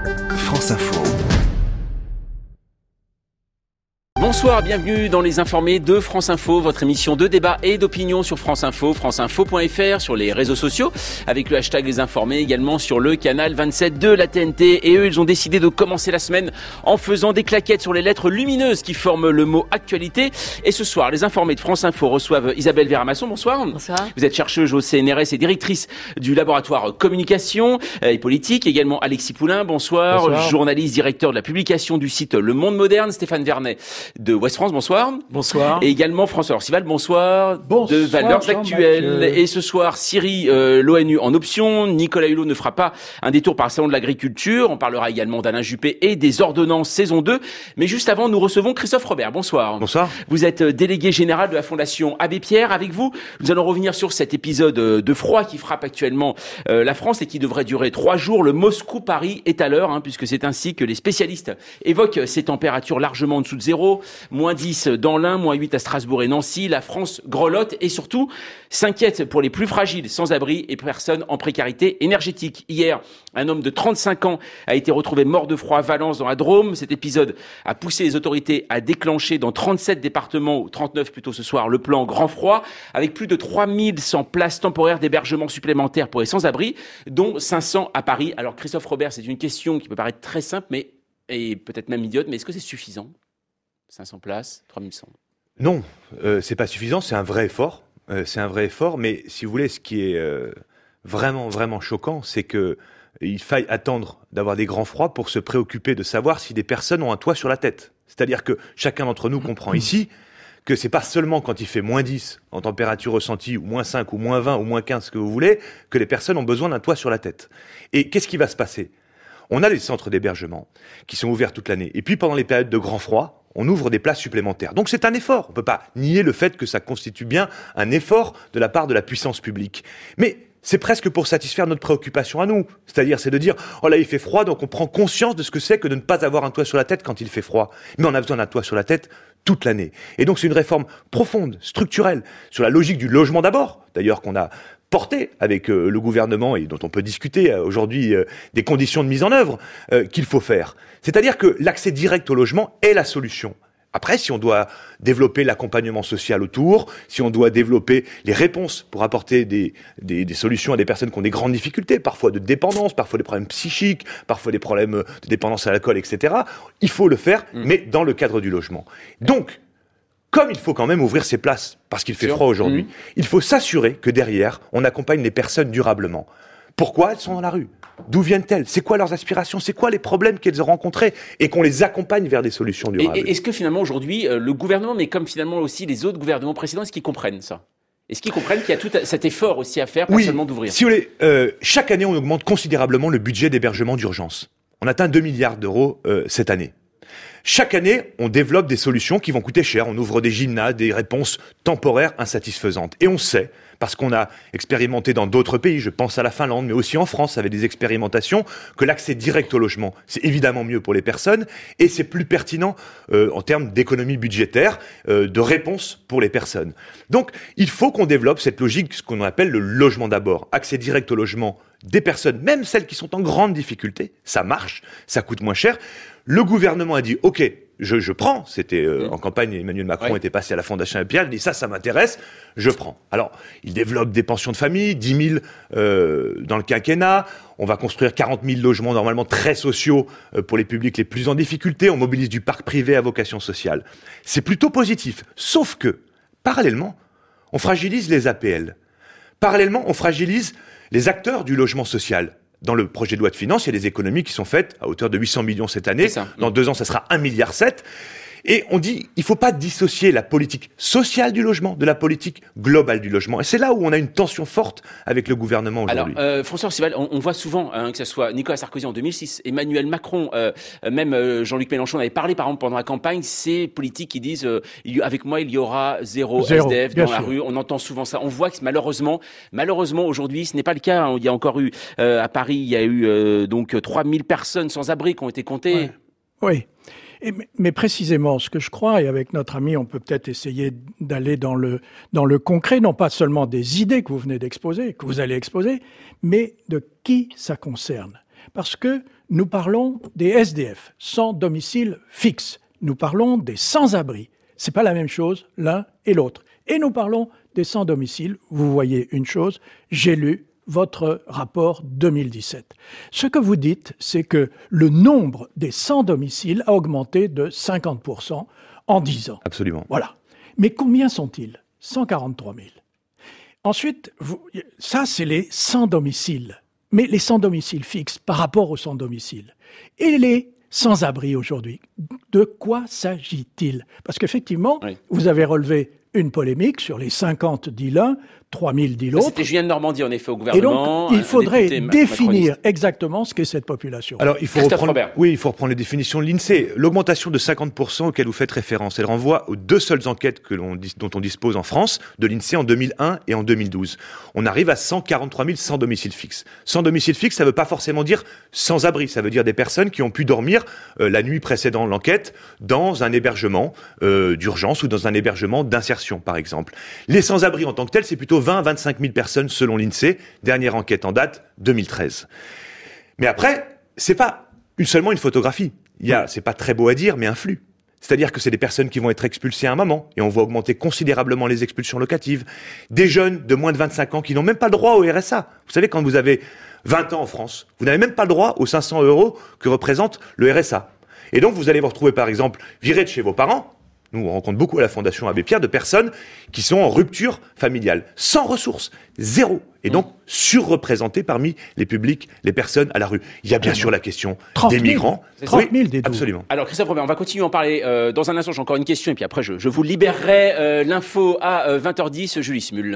France Info. Bonsoir, bienvenue dans Les Informés de France Info, votre émission de débat et d'opinion sur France Info, franceinfo.fr, sur les réseaux sociaux, avec le hashtag Les Informés, également sur le canal 27 de la TNT. Et eux, ils ont décidé de commencer la semaine en faisant des claquettes sur les lettres lumineuses qui forment le mot actualité. Et ce soir, Les Informés de France Info reçoivent Isabelle Véramasson. Bonsoir. Bonsoir. Vous êtes chercheuse au CNRS et directrice du laboratoire communication et politique. Également Alexis Poulain. Bonsoir. Bonsoir. Journaliste, directeur de la publication du site Le Monde Moderne. Stéphane Vernet de Ouest France, bonsoir. Bonsoir. Et également François Orcival, bonsoir. Bonsoir, De Valeurs Jean-Marc. Actuelles. Et ce soir, Syrie, l'ONU en option. Nicolas Hulot ne fera pas un détour par le salon de l'agriculture. On parlera également d'Alain Juppé et des ordonnances saison 2. Mais juste avant, nous recevons Christophe Robert. Bonsoir. Bonsoir. Vous êtes délégué général de la Fondation Abbé Pierre. Avec vous, nous allons revenir sur cet épisode de froid qui frappe actuellement la France et qui devrait durer 3 jours. Le Moscou-Paris est à l'heure, puisque c'est ainsi que les spécialistes évoquent ces températures largement en dessous de zéro. Moins 10 dans l'Ain, moins 8 à Strasbourg et Nancy. La France grelotte et surtout s'inquiète pour les plus fragiles, sans-abri et personnes en précarité énergétique. Hier, un homme de 35 ans a été retrouvé mort de froid à Valence dans la Drôme. Cet épisode a poussé les autorités à déclencher dans 37 départements, ou 39 plutôt ce soir, le plan Grand Froid, avec plus de 3100 places temporaires d'hébergement supplémentaires pour les sans-abri, dont 500 à Paris. Alors Christophe Robert, c'est une question qui peut paraître très simple, et peut-être même idiote, mais est-ce que c'est suffisant ? 500 places, 3100. Non, c'est pas suffisant, c'est un vrai effort. Mais si vous voulez, ce qui est vraiment choquant, c'est que il faille attendre d'avoir des grands froids pour se préoccuper de savoir si des personnes ont un toit sur la tête. C'est-à-dire que chacun d'entre nous comprend ici que c'est pas seulement quand il fait moins 10 en température ressentie, ou moins 5, ou moins 20, ou moins 15, ce que vous voulez, que les personnes ont besoin d'un toit sur la tête. Et qu'est-ce qui va se passer ? On a des centres d'hébergement qui sont ouverts toute l'année. Et puis pendant les périodes de grand froid, on ouvre des places supplémentaires. Donc c'est un effort. On ne peut pas nier le fait que ça constitue bien un effort de la part de la puissance publique. Mais c'est presque pour satisfaire notre préoccupation à nous. C'est-à-dire, c'est de dire, oh là, il fait froid, donc on prend conscience de ce que c'est que de ne pas avoir un toit sur la tête quand il fait froid. Mais on a besoin d'un toit sur la tête toute l'année. Et donc c'est une réforme profonde, structurelle, sur la logique du logement d'abord, d'ailleurs qu'on a porté avec le gouvernement et dont on peut discuter aujourd'hui des conditions de mise en œuvre qu'il faut faire. C'est-à-dire que l'accès direct au logement est la solution. Après, si on doit développer l'accompagnement social autour, si on doit développer les réponses pour apporter des solutions à des personnes qui ont des grandes difficultés, parfois de dépendance, parfois des problèmes psychiques, parfois des problèmes de dépendance à l'alcool, etc., il faut le faire, mais dans le cadre du logement. Donc, comme il faut quand même ouvrir ces places, parce qu'il fait froid aujourd'hui, il faut s'assurer que derrière, on accompagne les personnes durablement. Pourquoi elles sont dans la rue ? D'où viennent-elles ? C'est quoi leurs aspirations ? C'est quoi les problèmes qu'elles ont rencontrés ? Et qu'on les accompagne vers des solutions durables. Et est-ce que finalement aujourd'hui, le gouvernement, mais comme finalement aussi les autres gouvernements précédents, est-ce qu'ils comprennent ça ? Est-ce qu'ils comprennent qu'il y a tout cet effort aussi à faire, pas seulement d'ouvrir ? Si vous voulez, chaque année, on augmente considérablement le budget d'hébergement d'urgence. On atteint 2 milliards d'euros cette année. Chaque année, on développe des solutions qui vont coûter cher. On ouvre des gymnases, des réponses temporaires insatisfaisantes. Et on sait, parce qu'on a expérimenté dans d'autres pays, je pense à la Finlande, mais aussi en France, avec des expérimentations, que l'accès direct au logement, c'est évidemment mieux pour les personnes et c'est plus pertinent en termes d'économie budgétaire, de réponse pour les personnes. Donc, il faut qu'on développe cette logique, ce qu'on appelle le logement d'abord. Accès direct au logement des personnes, même celles qui sont en grande difficulté. Ça marche, ça coûte moins cher. Le gouvernement a dit, OK, je prends. C'était en campagne, Emmanuel Macron était passé à la Fondation Abbé Pierre, il dit ça m'intéresse, je prends. Alors, il développe des pensions de famille, 10 000 dans le quinquennat. On va construire 40 000 logements normalement très sociaux pour les publics les plus en difficulté. On mobilise du parc privé à vocation sociale. C'est plutôt positif. Sauf que, parallèlement, on fragilise les APL. Parallèlement, on fragilise les acteurs du logement social. Dans le projet de loi de finances, il y a des économies qui sont faites à hauteur de 800 millions cette année. Dans 2 ans, ça sera 1,7 milliard. Et on dit, il ne faut pas dissocier la politique sociale du logement de la politique globale du logement. Et c'est là où on a une tension forte avec le gouvernement aujourd'hui. Alors, François Orcival, on voit souvent, que ce soit Nicolas Sarkozy en 2006, Emmanuel Macron, même Jean-Luc Mélenchon avait parlé, par exemple, pendant la campagne, ces politiques qui disent, avec moi, il y aura zéro SDF dans la rue. On entend souvent ça. On voit que malheureusement, aujourd'hui, ce n'est pas le cas. Il y a encore eu, à Paris, il y a eu donc 3000 personnes sans abri qui ont été comptées. Oui. Mais précisément, ce que je crois, et avec notre ami, on peut peut-être essayer d'aller dans le concret, non pas seulement des idées que vous venez d'exposer, que vous allez exposer, mais de qui ça concerne. Parce que nous parlons des SDF, sans domicile fixe. Nous parlons des sans-abri. C'est pas la même chose l'un et l'autre. Et nous parlons des sans-domicile. Vous voyez une chose, j'ai lu votre rapport 2017. Ce que vous dites, c'est que le nombre des sans-domicile a augmenté de 50% en 10 ans. Absolument. Voilà. Mais combien sont-ils ? 143 000. Ensuite, ça, c'est les sans-domicile. Mais les sans-domicile fixes par rapport aux sans-domicile. Et les sans-abri aujourd'hui, de quoi s'agit-il ? Parce qu'effectivement, oui, vous avez relevé une polémique sur les 50 dit l'un, 3000 dit l'autre. C'était Julien de Normandie, en effet, au gouvernement. Et donc, il faudrait définir exactement ce qu'est cette population. Alors, il faut reprendre les définitions de l'INSEE. L'augmentation de 50% auquel vous faites référence, elle renvoie aux 2 seules enquêtes dont on dispose en France, de l'INSEE en 2001 et en 2012. On arrive à 143 000 sans domicile fixe. Sans domicile fixe, ça ne veut pas forcément dire sans abri. Ça veut dire des personnes qui ont pu dormir la nuit précédant l'enquête dans un hébergement d'urgence ou dans un hébergement d'insertion, par exemple. Les sans-abri en tant que tels, c'est plutôt 20 à 25 000 personnes selon l'INSEE. Dernière enquête en date, 2013. Mais après, c'est pas seulement une photographie. C'est pas très beau à dire, mais un flux. C'est-à-dire que c'est des personnes qui vont être expulsées à un moment, et on voit augmenter considérablement les expulsions locatives. Des jeunes de moins de 25 ans qui n'ont même pas le droit au RSA. Vous savez, quand vous avez 20 ans en France, vous n'avez même pas le droit aux 500 € que représente le RSA. Et donc, vous allez vous retrouver, par exemple, viré de chez vos parents. Nous, on rencontre beaucoup à la Fondation Abbé Pierre de personnes qui sont en rupture familiale, sans ressources, zéro, et donc surreprésentées parmi les publics, les personnes à la rue. Il y a bien sûr la question des migrants. 30 000 des 12. Absolument. Alors Christophe Robert, on va continuer à en parler dans un instant. J'ai encore une question et puis après je vous libérerai l'info à 20h10. Julie Smul.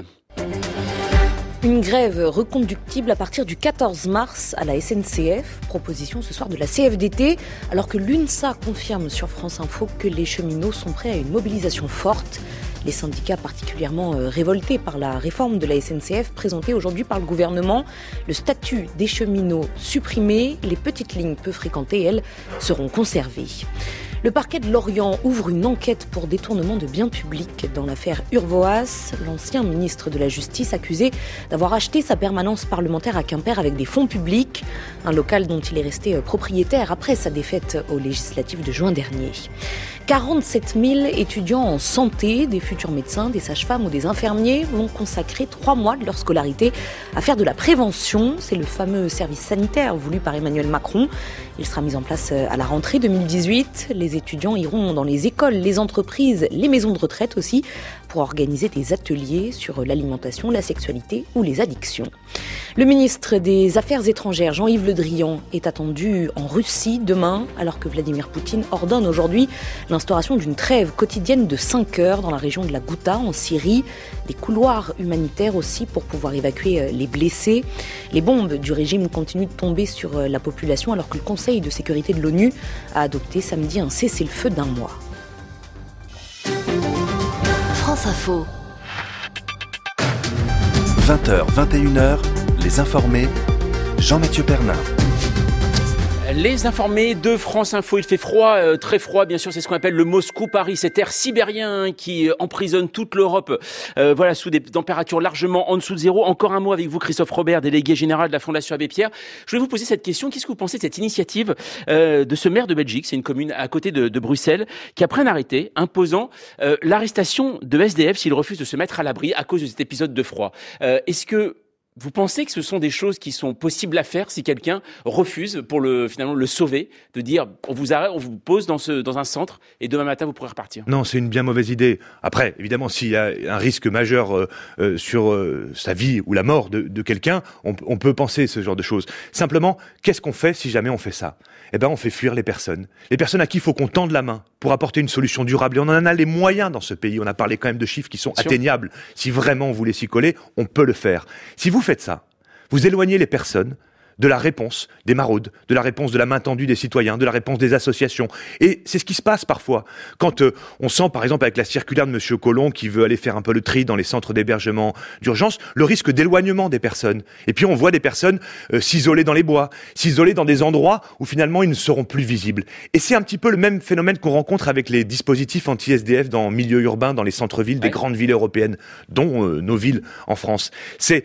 Une grève reconductible à partir du 14 mars à la SNCF. Proposition ce soir de la CFDT, alors que l'UNSA confirme sur France Info que les cheminots sont prêts à une mobilisation forte. Les syndicats particulièrement révoltés par la réforme de la SNCF présentée aujourd'hui par le gouvernement. Le statut des cheminots supprimé, les petites lignes peu fréquentées, elles, seront conservées. Le parquet de Lorient ouvre une enquête pour détournement de biens publics dans l'affaire Urvoas. L'ancien ministre de la Justice accusé d'avoir acheté sa permanence parlementaire à Quimper avec des fonds publics. Un local dont il est resté propriétaire après sa défaite aux législatives de juin dernier. 47 000 étudiants en santé, des futurs médecins, des sages-femmes ou des infirmiers vont consacrer 3 mois de leur scolarité à faire de la prévention. C'est le fameux service sanitaire voulu par Emmanuel Macron. Il sera mis en place à la rentrée 2018. Les étudiants iront dans les écoles, les entreprises, les maisons de retraite aussi, pour organiser des ateliers sur l'alimentation, la sexualité ou les addictions. Le ministre des Affaires étrangères, Jean-Yves Le Drian, est attendu en Russie demain, alors que Vladimir Poutine ordonne aujourd'hui l'instauration d'une trêve quotidienne de 5 heures dans la région de la Ghouta, en Syrie. Des couloirs humanitaires aussi pour pouvoir évacuer les blessés. Les bombes du régime continuent de tomber sur la population, alors que le Conseil de sécurité de l'ONU a adopté samedi un cessez-le-feu d'1 mois. France Info. 20h, 21h, les informés, Jean-Mathieu Pernin. Les informés de France Info, il fait froid, très froid, bien sûr, c'est ce qu'on appelle le Moscou-Paris, cet air sibérien qui emprisonne toute l'Europe, sous des températures largement en dessous de zéro. Encore un mot avec vous, Christophe Robert, délégué général de la Fondation Abbé Pierre. Je vais vous poser cette question, qu'est-ce que vous pensez de cette initiative de ce maire de Belgique, c'est une commune à côté de Bruxelles, qui a pris un arrêté imposant l'arrestation de SDF s'ils refusent de se mettre à l'abri à cause de cet épisode de froid. Est-ce que vous pensez que ce sont des choses qui sont possibles à faire si quelqu'un refuse pour finalement le sauver, de dire on vous arrête, on vous pose dans un centre et demain matin vous pourrez repartir? Non, c'est une bien mauvaise idée. Après, évidemment, s'il y a un risque majeur sur sa vie ou la mort de quelqu'un, on peut penser ce genre de choses. Simplement, qu'est-ce qu'on fait si jamais on fait ça? Eh ben, on fait fuir les personnes à qui il faut qu'on tende la main pour apporter une solution durable. Et on en a les moyens dans ce pays. On a parlé quand même de chiffres qui sont atteignables. Si vraiment on voulait s'y coller, on peut le faire. Si vous faites ça, vous éloignez les personnes de la réponse des maraudes, de la réponse de la main tendue des citoyens, de la réponse des associations. Et c'est ce qui se passe parfois. Quand on sent, par exemple, avec la circulaire de M. Collomb qui veut aller faire un peu le tri dans les centres d'hébergement d'urgence, le risque d'éloignement des personnes. Et puis on voit des personnes s'isoler dans les bois, s'isoler dans des endroits où finalement ils ne seront plus visibles. Et c'est un petit peu le même phénomène qu'on rencontre avec les dispositifs anti-SDF dans milieu urbain, dans les centres-villes des grandes villes européennes, dont nos villes en France.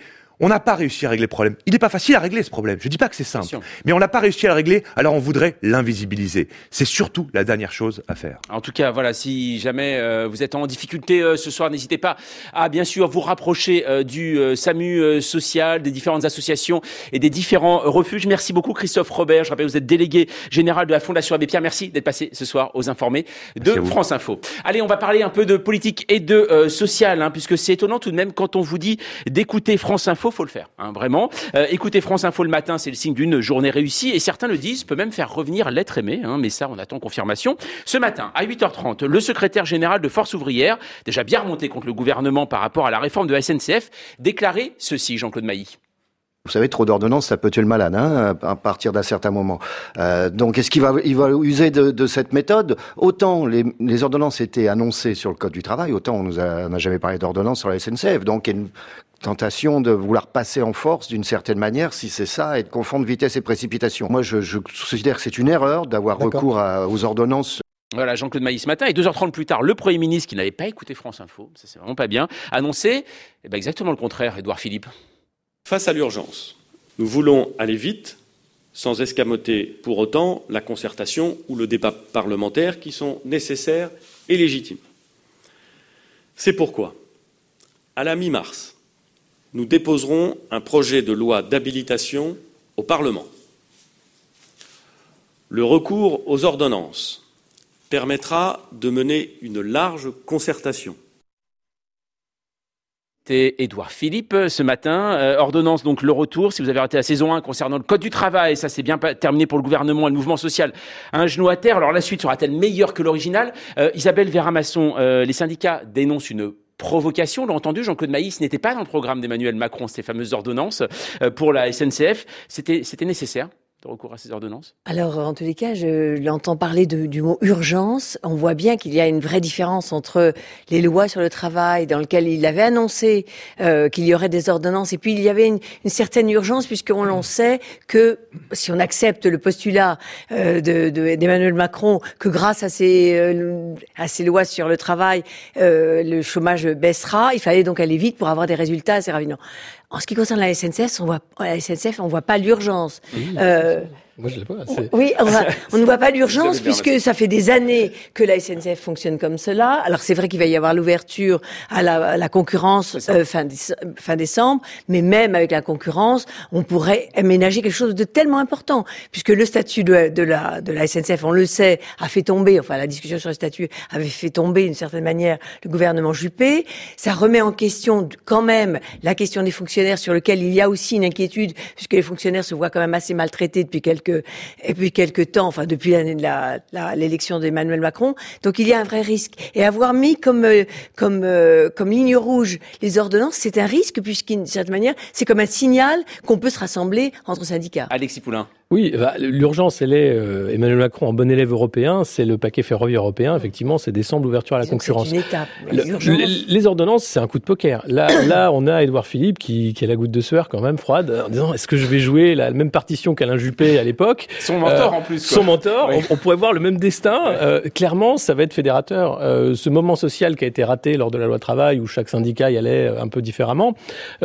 On n'a pas réussi à régler le problème. Il n'est pas facile à régler ce problème. Je dis pas que c'est simple, mais on n'a pas réussi à le régler, alors on voudrait l'invisibiliser. C'est surtout la dernière chose à faire. En tout cas, voilà, si jamais vous êtes en difficulté ce soir, n'hésitez pas à bien sûr vous rapprocher du SAMU social, des différentes associations et des différents refuges. Merci beaucoup Christophe Robert. Je rappelle, vous êtes délégué général de la Fondation Abbé Pierre. Merci d'être passé ce soir aux Informés de France Info. Allez, on va parler un peu de politique et de social, puisque c'est étonnant tout de même quand on vous dit d'écouter France Info. Faut le faire, vraiment. Écouter France Info le matin, c'est le signe d'une journée réussie, et certains le disent, peut même faire revenir l'être aimé, mais ça, on attend confirmation. Ce matin, à 8h30, le secrétaire général de Force ouvrière, déjà bien remonté contre le gouvernement par rapport à la réforme de la SNCF, déclarait ceci, Jean-Claude Mailly. Vous savez, trop d'ordonnances, ça peut tuer le malade, à partir d'un certain moment. Donc, est-ce qu'il va user de cette méthode? Autant les ordonnances étaient annoncées sur le Code du travail, autant on n'a jamais parlé d'ordonnances sur la SNCF. Donc, il y a une tentation de vouloir passer en force d'une certaine manière, si c'est ça, et de confondre vitesse et précipitation. Moi, je considère que c'est une erreur d'avoir recours aux ordonnances. Voilà, Jean-Claude Mailly ce matin, et 2h30 plus tard, le Premier ministre, qui n'avait pas écouté France Info, ça c'est vraiment pas bien, annonçait exactement le contraire, Édouard Philippe. Face à l'urgence, nous voulons aller vite, sans escamoter pour autant la concertation ou le débat parlementaire qui sont nécessaires et légitimes. C'est pourquoi, à la mi-mars, nous déposerons un projet de loi d'habilitation au Parlement. Le recours aux ordonnances permettra de mener une large concertation. C'était Édouard Philippe ce matin. Ordonnance, donc le retour. Si vous avez raté la saison 1 concernant le Code du travail, ça c'est bien terminé pour le gouvernement et le mouvement social. Un genou à terre. Alors la suite sera-t-elle meilleure que l'original? Isabelle Véramasson, les syndicats dénoncent une provocation. On l'a entendu, Jean-Claude Mailly, ce n'était pas dans le programme d'Emmanuel Macron, ces fameuses ordonnances pour la SNCF. C'était nécessaire de recours à ces ordonnances? Alors, en tous les cas, je l'entends parler du mot urgence. On voit bien qu'il y a une vraie différence entre les lois sur le travail, dans lesquelles il avait annoncé qu'il y aurait des ordonnances, et puis il y avait une certaine urgence, puisqu'on sait que, si on accepte le postulat d'Emmanuel Macron, que grâce à ces lois sur le travail, le chômage baissera, il fallait donc aller vite pour avoir des résultats assez rapidement. En ce qui concerne la SNCF, on voit pas l'urgence. Moi, je l'ai pas. Oui, on ne voit pas l'urgence puisque ça fait des années que la SNCF fonctionne comme cela. Alors c'est vrai qu'il va y avoir l'ouverture à la concurrence fin décembre, mais même avec la concurrence, on pourrait aménager quelque chose de tellement important, puisque le statut de la SNCF, on le sait, a fait tomber, la discussion sur le statut avait fait tomber d'une certaine manière le gouvernement Juppé. Ça remet en question quand même la question des fonctionnaires, sur lequel il y a aussi une inquiétude, puisque les fonctionnaires se voient quand même assez maltraités depuis quelques temps, depuis l'élection d'Emmanuel Macron. Donc il y a un vrai risque. Et avoir mis comme ligne rouge les ordonnances, c'est un risque, puisqu'd'une certaine manière, c'est comme un signal qu'on peut se rassembler entre syndicats. Alexis Poulain. Oui, l'urgence, elle est Emmanuel Macron en bon élève européen, c'est le paquet ferroviaire européen, effectivement, c'est décembre, l'ouverture à la concurrence. C'est une étape. Les ordonnances, c'est un coup de poker. Là, on a Édouard Philippe qui a la goutte de sueur quand même froide, en disant, est-ce que je vais jouer la même partition qu'Alain Juppé à l'époque? Son mentor en plus. Son mentor, oui. on pourrait voir le même destin. Clairement, ça va être fédérateur. Ce moment social qui a été raté lors de la loi travail, où chaque syndicat y allait un peu différemment,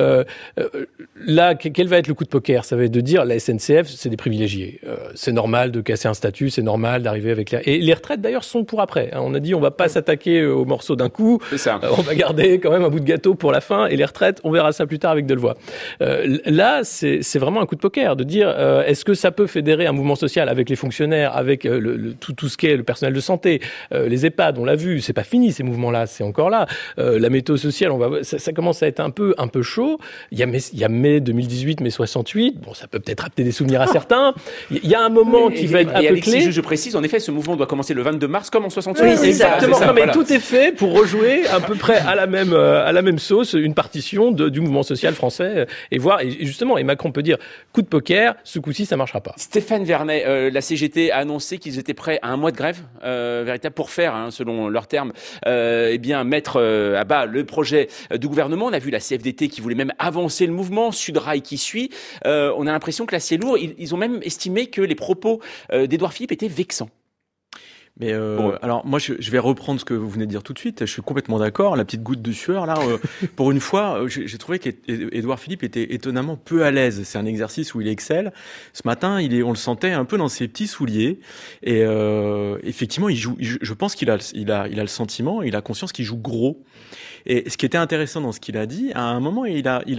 là, quel va être le coup de poker? Ça va être de dire, la SNCF, c'est des privilégiés. C'est normal de casser un statut, c'est normal d'arriver avec et les retraites d'ailleurs sont pour après. On a dit on va pas s'attaquer aux morceaux d'un coup. C'est ça. On va garder quand même un bout de gâteau pour la fin, et les retraites, on verra ça plus tard avec Delevoye. Là, c'est vraiment un coup de poker de dire est-ce que ça peut fédérer un mouvement social avec les fonctionnaires, avec tout ce qui est le personnel de santé, les EHPAD, on l'a vu, c'est pas fini ces mouvements-là, c'est encore là. La météo sociale, ça commence à être un peu chaud. Il y a mai 2018, mai 68. Bon, ça peut peut-être rappeler des souvenirs à certains. Il y a un moment qui va être un peu clé. Je précise, en effet, ce mouvement doit commencer le 22 mars, comme en 68. Oui, exactement. Ça, mais tout est fait pour rejouer à peu près à la même sauce une partition du mouvement social français et voir. Et justement, et Macron peut dire coup de poker. Ce coup-ci, ça marchera pas. Stéphane Vernet, la CGT a annoncé qu'ils étaient prêts à un mois de grève, véritable pour faire, selon leurs termes, mettre à bas le projet du gouvernement. On a vu la CFDT qui voulait même avancer le mouvement, Sudrail qui suit. On a l'impression que là, c'est lourd. Ils ont même estimé que les propos d'Édouard Philippe étaient vexants. Mais alors moi je vais reprendre ce que vous venez de dire tout de suite. Je suis complètement d'accord. La petite goutte de sueur là, pour une fois, j'ai trouvé qu'Édouard Philippe était étonnamment peu à l'aise. C'est un exercice où il excelle. Ce matin, on le sentait un peu dans ses petits souliers. Et effectivement, il joue. Je pense qu'il a le sentiment, il a conscience qu'il joue gros. Et ce qui était intéressant dans ce qu'il a dit, à un moment, il a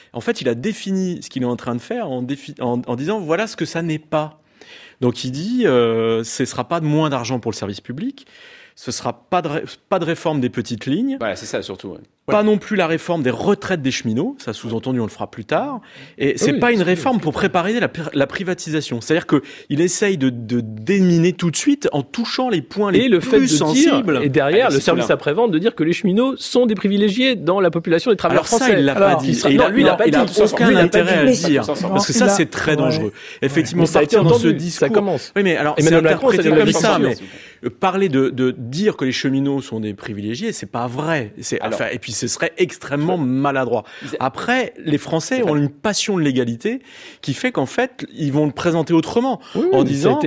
défini ce qu'il est en train de faire en disant voilà ce que ça n'est pas. Donc il dit, ce sera pas moins d'argent pour le service public, ce sera pas de réforme des petites lignes. Voilà, c'est ça surtout. Ouais. Pas non plus la réforme des retraites des cheminots, ça sous-entendu on le fera plus tard. Et c'est pas une réforme pour préparer la privatisation. C'est-à-dire que il essaye de déminer tout de suite en touchant les points les plus sensibles. Et derrière le service après-vente de dire que les cheminots sont des privilégiés dans la population des travailleurs français. Alors ça il l'a pas dit. Lui il a pas dit. Aucun intérêt à le dire parce que ça c'est très dangereux. Effectivement, ça a été dans ce entendu. discours. Ça commence. Oui mais alors c'est interprété comme ça. Mais parler de dire que les cheminots sont des privilégiés, c'est pas vrai. Et puis ce serait extrêmement maladroit. Après, les Français ont une passion de l'égalité qui fait qu'en fait, ils vont le présenter autrement en disant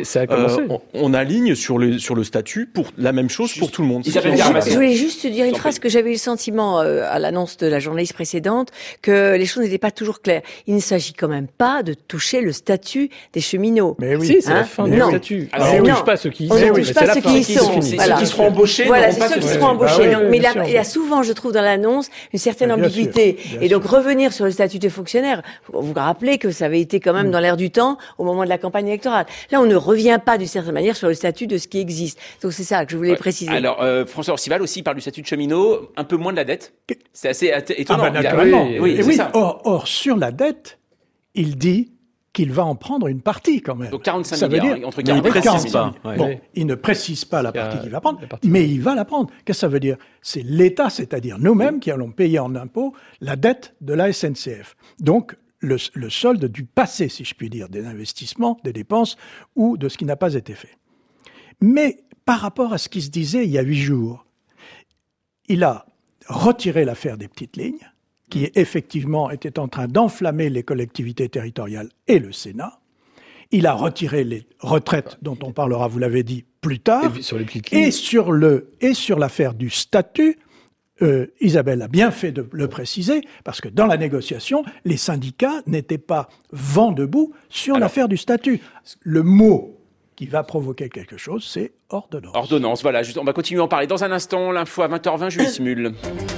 on aligne sur le statut pour la même chose pour tout le monde. Je voulais juste dire une phrase que j'avais eu le sentiment à l'annonce de la journaliste précédente que les choses n'étaient pas toujours claires. Il ne s'agit quand même pas de toucher le statut des cheminots. Mais oui, c'est la fin du statut. On ne touche pas ceux qui y sont. On ne touche pas ceux qui y sont. Ceux qui seront embauchés. Voilà, c'est ceux qui seront embauchés. Mais il y a souvent, je trouve, dans l'annonce, une certaine ambiguïté. Et donc, revenir sur le statut de fonctionnaire, vous vous rappelez que ça avait été quand même dans l'air du temps au moment de la campagne électorale. Là, on ne revient pas d'une certaine manière sur le statut de ce qui existe. Donc, c'est ça que je voulais préciser. Alors, François Orcival aussi parle du statut de cheminot, un peu moins de la dette. C'est assez étonnant. Naturellement. Oui, c'est ça. Or, sur la dette, il dit qu'il va en prendre une partie quand même. Donc 45 ça milliards, veut dire, entre 40 et 45 milliards. Bon, il ne précise pas la partie qu'il va prendre, mais il va la prendre. Qu'est-ce que ça veut dire? C'est l'État, c'est-à-dire nous-mêmes, qui allons payer en impôts la dette de la SNCF. Donc, le solde du passé, si je puis dire, des investissements, des dépenses ou de ce qui n'a pas été fait. Mais par rapport à ce qui se disait il y a 8 jours, il a retiré l'affaire des petites lignes, qui effectivement était en train d'enflammer les collectivités territoriales et le Sénat. Il a retiré les retraites, dont on parlera, vous l'avez dit, plus tard. Et sur l'affaire du statut, Isabelle a bien fait de le préciser, parce que dans la négociation, les syndicats n'étaient pas vent debout sur l'affaire du statut. Le mot qui va provoquer quelque chose, c'est ordonnance. Ordonnance, voilà. On va continuer à en parler dans un instant. L'info à 20h20, Julie Smul.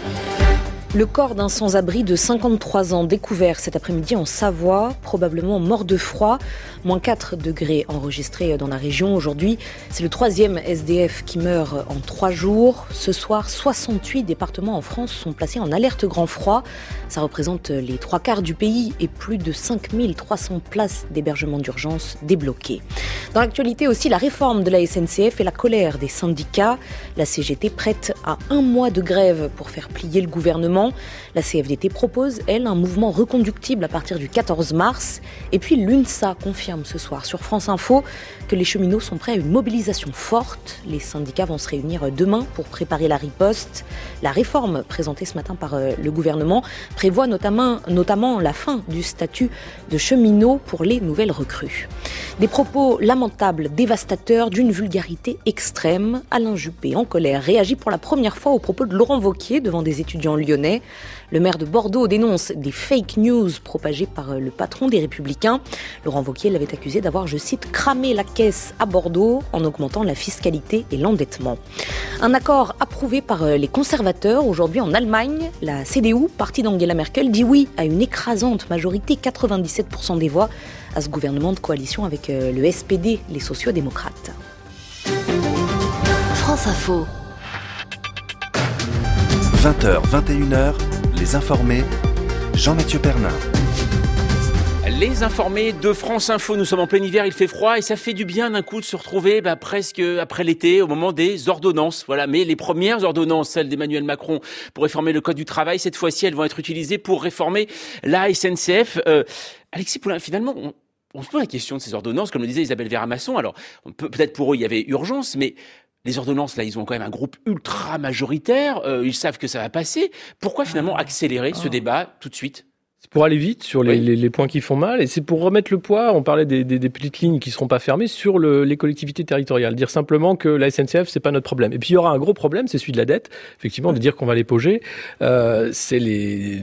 Le corps d'un sans-abri de 53 ans découvert cet après-midi en Savoie, probablement mort de froid. Moins 4 degrés enregistrés dans la région. Aujourd'hui, c'est le 3e SDF qui meurt en 3 jours. Ce soir, 68 départements en France sont placés en alerte grand froid. Ça représente les 3/4 du pays et plus de 5300 places d'hébergement d'urgence débloquées. Dans l'actualité aussi, la réforme de la SNCF et la colère des syndicats. La CGT prête à 1 mois de grève pour faire plier le gouvernement. La CFDT propose, elle, un mouvement reconductible à partir du 14 mars. Et puis l'UNSA confirme ce soir sur France Info que les cheminots sont prêts à une mobilisation forte. Les syndicats vont se réunir demain pour préparer la riposte. La réforme présentée ce matin par le gouvernement prévoit notamment la fin du statut de cheminot pour les nouvelles recrues. Des propos lamentables, dévastateurs, d'une vulgarité extrême. Alain Juppé, en colère, réagit pour la première fois aux propos de Laurent Wauquiez devant des étudiants lyonnais. Le maire de Bordeaux dénonce des fake news propagées par le patron des Républicains. Laurent Wauquiez l'avait accusé d'avoir, je cite, cramé la caisse à Bordeaux en augmentant la fiscalité et l'endettement. Un accord approuvé par les conservateurs aujourd'hui en Allemagne. La CDU, parti d'Angela Merkel, dit oui à une écrasante majorité, 97% des voix, à ce gouvernement de coalition avec le SPD, les sociaux-démocrates. France Info. 20h, 21h, les informés, Jean-Mathieu Pernin. Les informés de France Info, nous sommes en plein hiver, il fait froid et ça fait du bien d'un coup de se retrouver presque après l'été au moment des ordonnances. Voilà, mais les premières ordonnances, celles d'Emmanuel Macron pour réformer le code du travail, cette fois-ci elles vont être utilisées pour réformer la SNCF. Alexis Poulain, finalement, on se pose la question de ces ordonnances, comme le disait Isabelle Véramasson. Alors, peut-être pour eux il y avait urgence, mais les ordonnances, là, ils ont quand même un groupe ultra majoritaire. Ils savent que ça va passer. Pourquoi finalement accélérer ce débat tout de suite ? C'est pour aller vite sur les points qui font mal, et c'est pour remettre le poids, on parlait des petites lignes qui ne seront pas fermées, sur les collectivités territoriales. Dire simplement que la SNCF, c'est pas notre problème. Et puis il y aura un gros problème, c'est celui de la dette. Effectivement, de dire qu'on va les poger, c'est les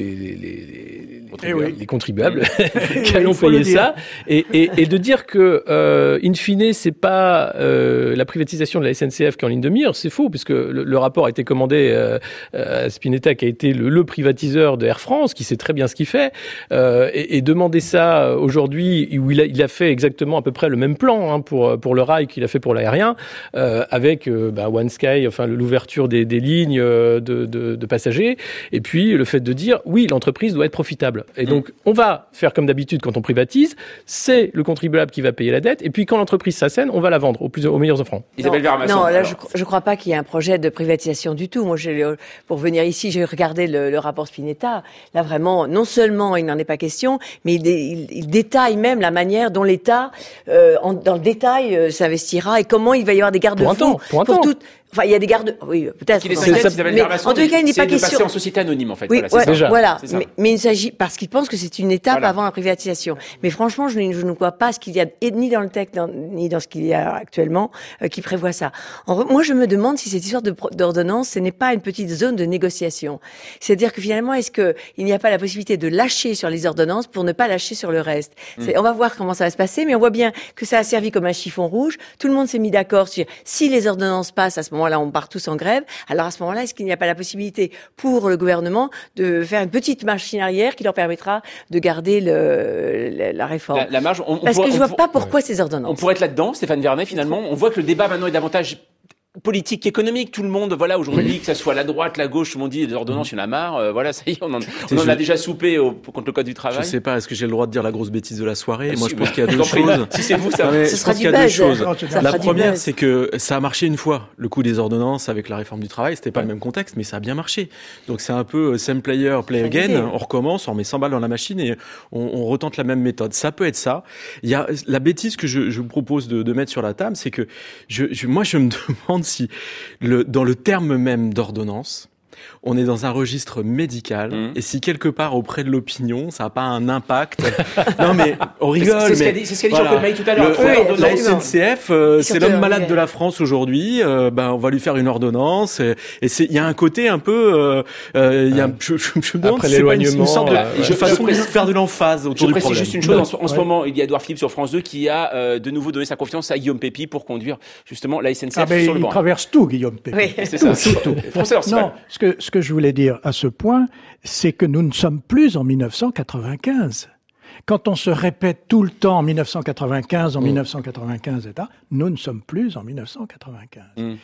contribuables qui allons payer ça. Et de dire que, in fine, c'est pas la privatisation de la SNCF qui est en ligne de mire, c'est faux, puisque le rapport a été commandé à Spinetta, qui a été le privatiseur de Air France, qui sait très bien ce qu'il fait, et demander ça aujourd'hui, où il a fait exactement à peu près le même plan pour le rail qu'il a fait pour l'aérien, avec One Sky, enfin l'ouverture des lignes de passagers, et puis le fait de dire oui, l'entreprise doit être profitable. Et donc on va faire comme d'habitude quand on privatise, c'est le contribuable qui va payer la dette, et puis quand l'entreprise s'assène, on va la vendre aux meilleurs offrants. Isabelle Vermasson. Non, là je crois pas qu'il y ait un projet de privatisation du tout. Moi, pour venir ici, j'ai regardé le rapport Spinetta. Là vraiment, non seulement il n'en est pas question, mais il détaille même la manière dont l'État, dans le détail, s'investira et comment il va y avoir des garde-fous pour tout. Enfin, il y a des gardes. Oui, peut-être. Mais en tout cas, il n'est pas question. C'est de passer en société anonyme, en fait. Oui, voilà. Mais il s'agit parce qu'il pense que c'est une étape avant la privatisation. Mais franchement, je ne vois pas ce qu'il y a ni dans le texte ni dans ce qu'il y a actuellement qui prévoit ça. Moi, je me demande si cette histoire d'ordonnance, ce n'est pas une petite zone de négociation. C'est-à-dire que finalement, est-ce que il n'y a pas la possibilité de lâcher sur les ordonnances pour ne pas lâcher sur le reste? On va voir comment ça va se passer, mais on voit bien que ça a servi comme un chiffon rouge. Tout le monde s'est mis d'accord sur si les ordonnances passent à ce moment-là, on part tous en grève. Alors à ce moment-là, est-ce qu'il n'y a pas la possibilité pour le gouvernement de faire une petite machine arrière qui leur permettra de garder la réforme? La marge, parce que je vois pas pourquoi ces ordonnances. On pourrait être là-dedans, Stéphane Vernet, finalement. On voit que le débat maintenant est davantage politique qu'économique. Tout le monde, voilà, aujourd'hui, que ça soit la droite, la gauche, tout le monde dit les ordonnances, il y en a marre. Voilà, ça y est, on en a déjà soupé contre le code du travail. Je sais pas, est-ce que j'ai le droit de dire la grosse bêtise de la soirée? Moi, je pense qu'il y a deux choses. Si c'est vous, ça. Je pense qu'il y a deux choses. La première, c'est que ça a marché une fois. Le coup des ordonnances avec la réforme du travail, c'était pas le même contexte, mais ça a bien marché. Donc c'est un peu same player, play again. On recommence, on remet 100 balles dans la machine et on retente la même méthode. Ça peut être ça. Il y a la bêtise que je vous propose de mettre sur la table, c'est que moi, je me demande si dans le terme même d'ordonnance, on est dans un registre médical et si quelque part auprès de l'opinion, ça n'a pas un impact. Non mais on rigole. C'est ce qu'a dit Jean-Claude Maillet tout à l'heure. La SNCF, c'est l'homme malade de la France aujourd'hui. On va lui faire une ordonnance. Et il y a un côté un peu. Je me demande après si c'est pas une sorte de façon de faire de l'emphase autour du problème. Je précise juste une chose. En ce moment, il y a Édouard Philippe sur France 2 qui a de nouveau donné sa confiance à Guillaume Pépi pour conduire justement la SNCF sur le banc. Il traverse tout, Guillaume Pépi. Oui. C'est ça. Tout. Non, ce que je voulais dire à ce point, c'est que nous ne sommes plus en 1995. Quand on se répète tout le temps en 1995, etc., nous ne sommes plus en 1995.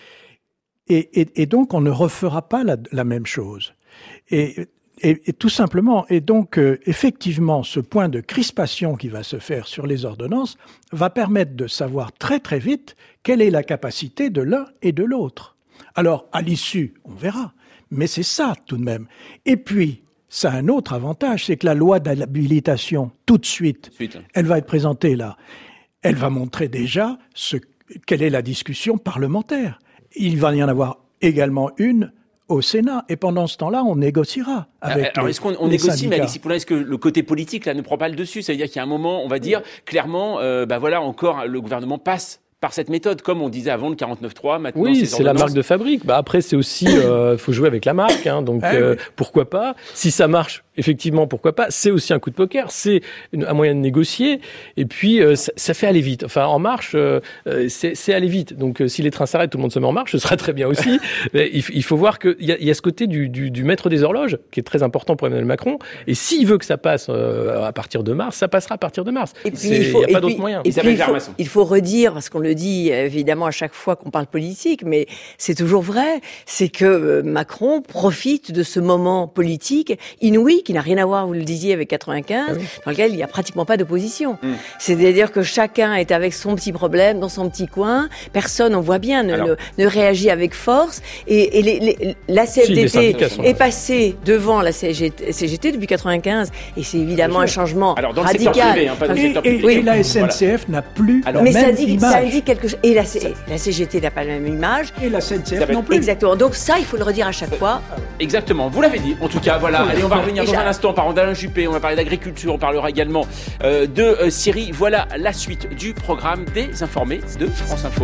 Et donc, on ne refera pas la même chose. Et tout simplement, et donc, effectivement, ce point de crispation qui va se faire sur les ordonnances va permettre de savoir très très vite quelle est la capacité de l'un et de l'autre. Alors, à l'issue, on verra. Mais c'est ça, tout de même. Et puis, ça a un autre avantage, c'est que la loi d'habilitation, tout de suite, elle va être présentée là. Elle va montrer déjà quelle est la discussion parlementaire. Il va y en avoir également une au Sénat. Et pendant ce temps-là, on négociera avec Alors, est-ce qu'on négocie, mais Alexis Poulain, est-ce que le côté politique, là, ne prend pas le dessus? Ça veut dire qu'il y a un moment, on va dire, clairement, encore, le gouvernement passe par cette méthode, comme on disait avant le 49.3, maintenant oui, c'est la marque de fabrique. Après, c'est aussi, faut jouer avec la marque, donc pourquoi pas. Si ça marche, effectivement, pourquoi pas. C'est aussi un coup de poker, c'est un moyen de négocier. Et puis, ça fait aller vite. Enfin, en marche, c'est aller vite. Donc, si les trains s'arrêtent, tout le monde se met en marche, ce sera très bien aussi. Mais il faut voir qu'il y a ce côté du maître des horloges, qui est très important pour Emmanuel Macron. Et s'il veut que ça passe à partir de mars, ça passera à partir de mars. Et puis, il n'y a pas d'autre moyen. Il faut redire, parce qu'on le dit évidemment à chaque fois qu'on parle politique, mais c'est toujours vrai, c'est que Macron profite de ce moment politique inouï, qui n'a rien à voir, vous le disiez, avec 95, dans lequel il n'y a pratiquement pas d'opposition. C'est-à-dire que chacun est avec son petit problème, dans son petit coin, personne, on voit bien, ne réagit avec force, et la CFDT est passée devant la CGT depuis 95, et c'est évidemment un changement radical. Et la SNCF n'a plus la même image. Ça indique quelque chose. Et la CGT n'a pas la même image. Et la SNCF non plus. Exactement. Donc ça, il faut le redire à chaque fois. Exactement. Vous l'avez dit. En tout cas, voilà. Allez, on va revenir dans un instant, on parle d'Alain Juppé, on va parler d'agriculture, on parlera également de Syrie. Voilà la suite du programme des informés de France Info.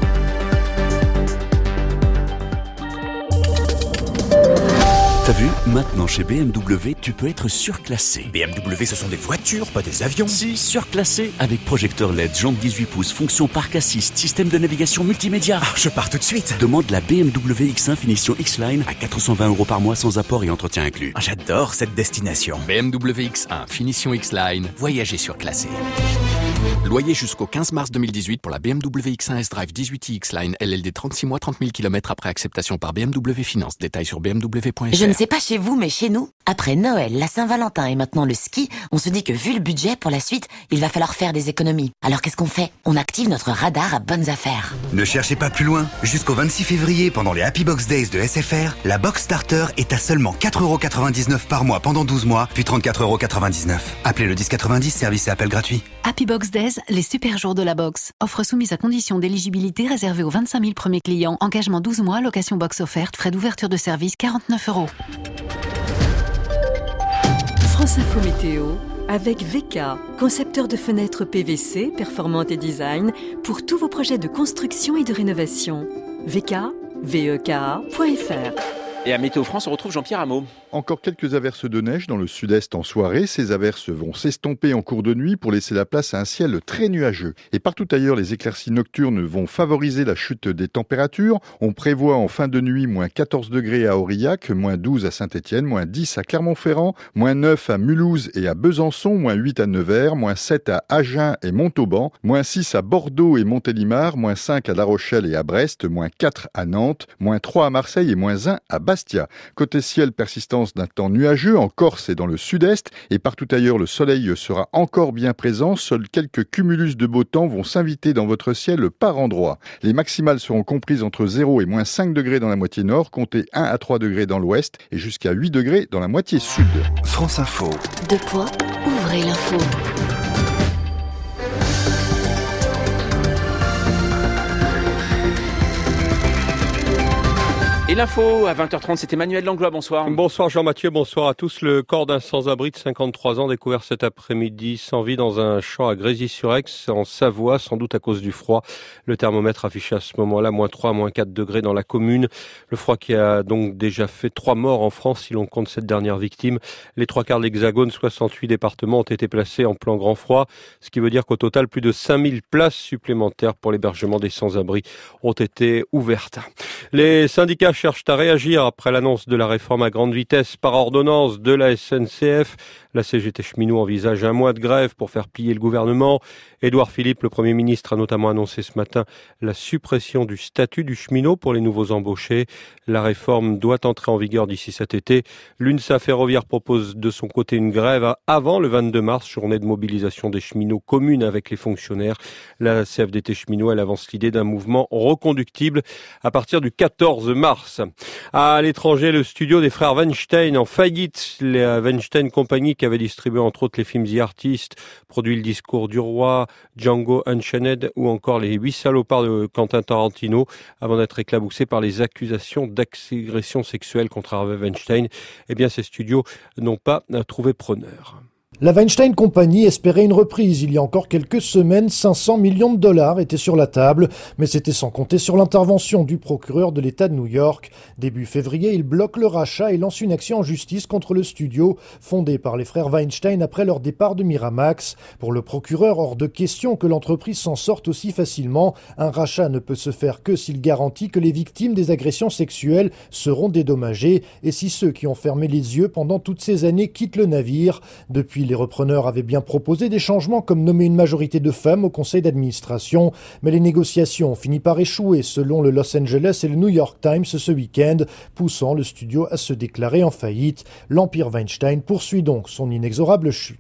T'as vu? Maintenant, chez BMW, tu peux être surclassé. BMW, ce sont des voitures, pas des avions. Si, surclassé. Avec projecteur LED, jante 18 pouces, fonction parc assist, système de navigation multimédia. Ah, je pars tout de suite. Demande la BMW X1 finition X-Line à 420 € par mois sans apport et entretien inclus. Ah, j'adore cette destination. BMW X1 finition X-Line, voyager surclassé. Loyer jusqu'au 15 mars 2018 pour la BMW X1 S-Drive 18i X-Line, LLD 36 mois, 30 000 km après acceptation par BMW Finance. Détails sur bmw.fr. Je ne sais pas chez vous, mais chez nous, après Noël, la Saint-Valentin et maintenant le ski, on se dit que vu le budget pour la suite, il va falloir faire des économies. Alors qu'est-ce qu'on fait? On active notre radar à bonnes affaires. Ne cherchez pas plus loin. Jusqu'au 26 février, pendant les Happy Box Days de SFR, la box starter est à seulement 4,99 € par mois pendant 12 mois, puis 34,99 €. Appelez le 1090, service et appel gratuit. Happy Box Days, les super jours de la box. Offre soumise à condition d'éligibilité réservée aux 25 000 premiers clients. Engagement 12 mois, location box offerte, frais d'ouverture de service 49 €. France Info Météo avec VK, concepteur de fenêtres PVC, performantes et design pour tous vos projets de construction et de rénovation. VK.fr. Et à Météo France, on retrouve Jean-Pierre Hameau. Encore quelques averses de neige dans le sud-est en soirée. Ces averses vont s'estomper en cours de nuit pour laisser la place à un ciel très nuageux. Et partout ailleurs, les éclaircies nocturnes vont favoriser la chute des températures. On prévoit en fin de nuit moins 14 degrés à Aurillac, moins 12 à Saint-Étienne, moins 10 à Clermont-Ferrand, moins 9 à Mulhouse et à Besançon, moins 8 à Nevers, moins 7 à Agen et Montauban, moins 6 à Bordeaux et Montélimar, moins 5 à La Rochelle et à Brest, moins 4 à Nantes, moins 3 à Marseille et moins 1 à Bastia. Côté ciel, persistance d'un temps nuageux en Corse et dans le sud-est, et partout ailleurs le soleil sera encore bien présent. Seuls quelques cumulus de beau temps vont s'inviter dans votre ciel par endroits. Les maximales seront comprises entre 0 et moins 5 degrés dans la moitié nord, comptez 1 à 3 degrés dans l'ouest et jusqu'à 8 degrés dans la moitié sud. France Info. Deux poids, ouvrez l'info. Et l'info à 20h30, c'est Emmanuel Langlois, bonsoir. Bonsoir Jean-Mathieu, bonsoir à tous. Le corps d'un sans-abri de 53 ans découvert cet après-midi sans vie dans un champ à Grésy-sur-Aix, en Savoie, sans doute à cause du froid. Le thermomètre affichait à ce moment-là moins 3, moins 4 degrés dans la commune. Le froid qui a donc déjà fait 3 morts en France si l'on compte cette dernière victime. Les 3/4 de l'Hexagone, 68 départements ont été placés en plan grand froid, ce qui veut dire qu'au total, plus de 5000 places supplémentaires pour l'hébergement des sans-abri ont été ouvertes. Les syndicats cherchent à réagir après l'annonce de la réforme à grande vitesse par ordonnance de la SNCF. La CGT cheminot envisage un mois de grève pour faire plier le gouvernement. Édouard Philippe, le Premier ministre, a notamment annoncé ce matin la suppression du statut du cheminot pour les nouveaux embauchés. La réforme doit entrer en vigueur d'ici cet été. L'UNSA Ferroviaire propose de son côté une grève avant le 22 mars, journée de mobilisation des cheminots commune avec les fonctionnaires. La CFDT cheminot, elle avance l'idée d'un mouvement reconductible à partir du 14 mars. À l'étranger, le studio des frères Weinstein en faillite. La Weinstein Company, qui avait distribué entre autres les films The Artist, produit Le Discours du Roi, Django Unchained ou encore Les 8 salopards de Quentin Tarantino, avant d'être éclaboussé par les accusations d'agression sexuelle contre Harvey Weinstein. Eh bien, ces studios n'ont pas trouvé preneur. La Weinstein Company espérait une reprise. Il y a encore quelques semaines, 500 millions de dollars étaient sur la table, mais c'était sans compter sur l'intervention du procureur de l'État de New York. Début février, il bloque le rachat et lance une action en justice contre le studio, fondé par les frères Weinstein après leur départ de Miramax. Pour le procureur, hors de question que l'entreprise s'en sorte aussi facilement. Un rachat ne peut se faire que s'il garantit que les victimes des agressions sexuelles seront dédommagées et si ceux qui ont fermé les yeux pendant toutes ces années quittent le navire. Depuis, les repreneurs avaient bien proposé des changements comme nommer une majorité de femmes au conseil d'administration, mais les négociations ont fini par échouer selon le Los Angeles et le New York Times ce week-end, poussant le studio à se déclarer en faillite. L'empire Weinstein poursuit donc son inexorable chute.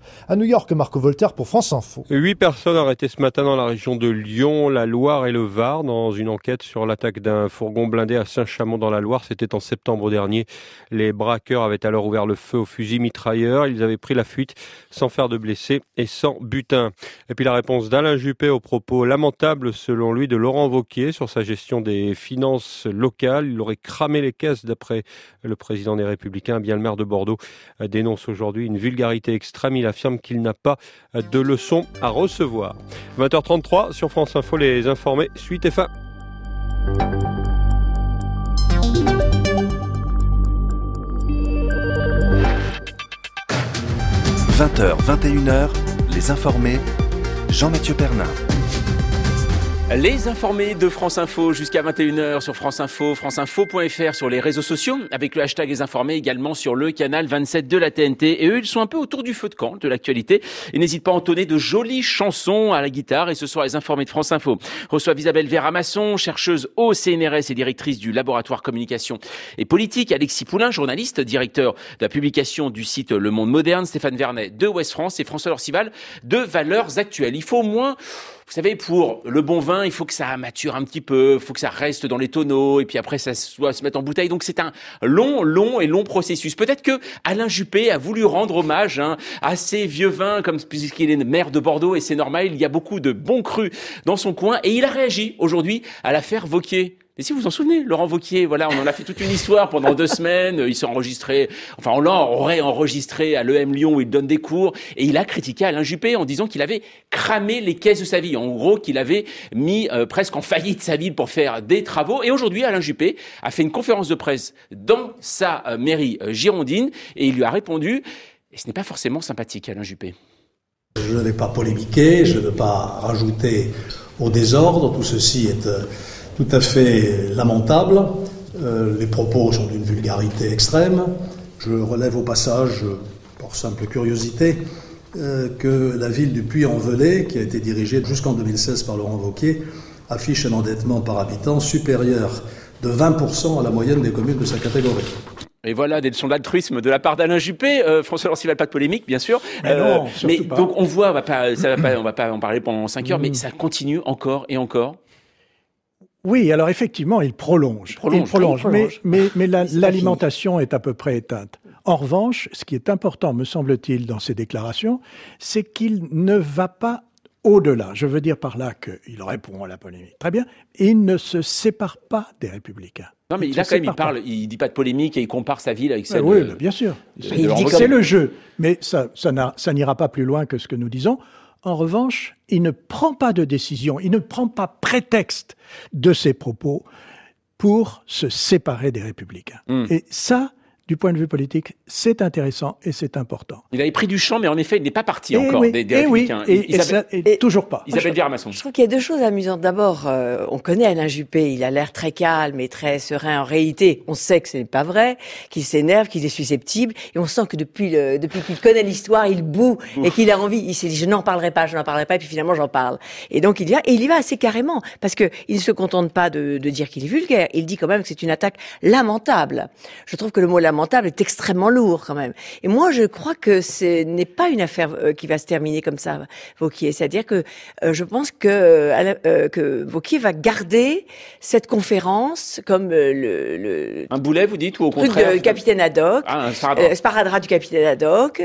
À New York, Marco Voltaire pour France Info. 8 personnes arrêtées ce matin dans la région de Lyon, la Loire et le Var dans une enquête sur l'attaque d'un fourgon blindé à Saint-Chamond dans la Loire. C'était en septembre dernier. Les braqueurs avaient alors ouvert le feu au fusil mitrailleur. Ils avaient pris la fuite sans faire de blessés et sans butin. Et puis la réponse d'Alain Juppé aux propos lamentables selon lui de Laurent Wauquiez sur sa gestion des finances locales. Il aurait cramé les caisses d'après le président des Républicains. Bien, le maire de Bordeaux dénonce aujourd'hui une vulgarité extrême. Il affirme qu'il n'a pas de leçons à recevoir. 20h33 sur France Info, les informés, suite et fin. 20h, 21h, les informés, Jean-Mathieu Pernin. Les informés de France Info jusqu'à 21h sur France Info, franceinfo.fr, sur les réseaux sociaux, avec le hashtag Les Informés, également sur le canal 27 de la TNT. Et eux, ils sont un peu autour du feu de camp de l'actualité. Et n'hésitent pas à entonner de jolies chansons à la guitare. Et ce soir, les informés de France Info reçoivent Isabelle Véramasson, chercheuse au CNRS et directrice du laboratoire communication et politique. Alexis Poulain, journaliste, directeur de la publication du site Le Monde Moderne. Stéphane Vernet de Ouest France et François Lorcival de Valeurs Actuelles. Il faut au moins... Vous savez, pour le bon vin, il faut que ça mature un petit peu, il faut que ça reste dans les tonneaux, et puis après, ça doit se mettre en bouteille. Donc, c'est un long processus. Peut-être que Alain Juppé a voulu rendre hommage à ces vieux vins, comme puisqu'il est maire de Bordeaux, et c'est normal, il y a beaucoup de bons crus dans son coin, et il a réagi aujourd'hui à l'affaire Wauquiez. Et si vous vous en souvenez, Laurent Wauquiez, voilà, on en a fait toute une histoire pendant 2 semaines. Il s'est enregistré, enfin, on l'aurait enregistré à l'EM Lyon où il donne des cours. Et il a critiqué Alain Juppé en disant qu'il avait cramé les caisses de sa vie. En gros, qu'il avait mis presque en faillite sa ville pour faire des travaux. Et aujourd'hui, Alain Juppé a fait une conférence de presse dans sa mairie girondine et il lui a répondu. Et ce n'est pas forcément sympathique, Alain Juppé. Je ne vais pas polémiquer, je ne veux pas rajouter au désordre. Tout ceci est tout à fait lamentable. Les propos sont d'une vulgarité extrême. Je relève au passage, pour simple curiosité, que la ville du Puy-en-Velay, qui a été dirigée jusqu'en 2016 par Laurent Wauquiez, affiche un endettement par habitant supérieur de 20% à la moyenne des communes de sa catégorie. Et voilà, des leçons d'altruisme de la part d'Alain Juppé. François Lorcival, pas de polémique, bien sûr. Mais donc on voit, on va pas en parler pendant 5 heures, mais ça continue encore et encore. Oui, alors effectivement, il prolonge. Mais l'alimentation est à peu près éteinte. En revanche, ce qui est important, me semble-t-il, dans ses déclarations, c'est qu'il ne va pas au-delà. Je veux dire par là qu'il répond à la polémique. Très bien. Il ne se sépare pas des Républicains. Non, mais il dit pas de polémique et il compare sa ville avec celle oui, bien sûr. C'est le jeu. Mais ça n'ira pas plus loin que ce que nous disons. En revanche, il ne prend pas de décision, il ne prend pas prétexte de ses propos pour se séparer des Républicains. Et ça, du point de vue politique, c'est intéressant et c'est important. Il avait pris du champ, mais en effet, il n'est pas parti encore des Républicains. Toujours pas. Isabelle Véramasson. Je trouve qu'il y a 2 choses amusantes. D'abord, on connaît Alain Juppé, il a l'air très calme et très serein. En réalité, on sait que ce n'est pas vrai, qu'il s'énerve, qu'il est susceptible, et on sent que depuis qu'il connaît l'histoire, il boue et qu'il a envie. Il s'est dit, je n'en parlerai pas, et puis finalement, j'en parle. Et donc, il y va assez carrément, parce que il ne se contente pas de dire qu'il est vulgaire, il dit quand même que c'est une attaque lamentable. Je trouve que le mot lamentable est extrêmement lourd quand même. Et moi, je crois que ce n'est pas une affaire qui va se terminer comme ça, Wauquiez. C'est-à-dire que je pense que Wauquiez va garder cette conférence comme un boulet, vous dites, ou au contraire truc de capitaine Haddock, sparadrap du capitaine Haddock.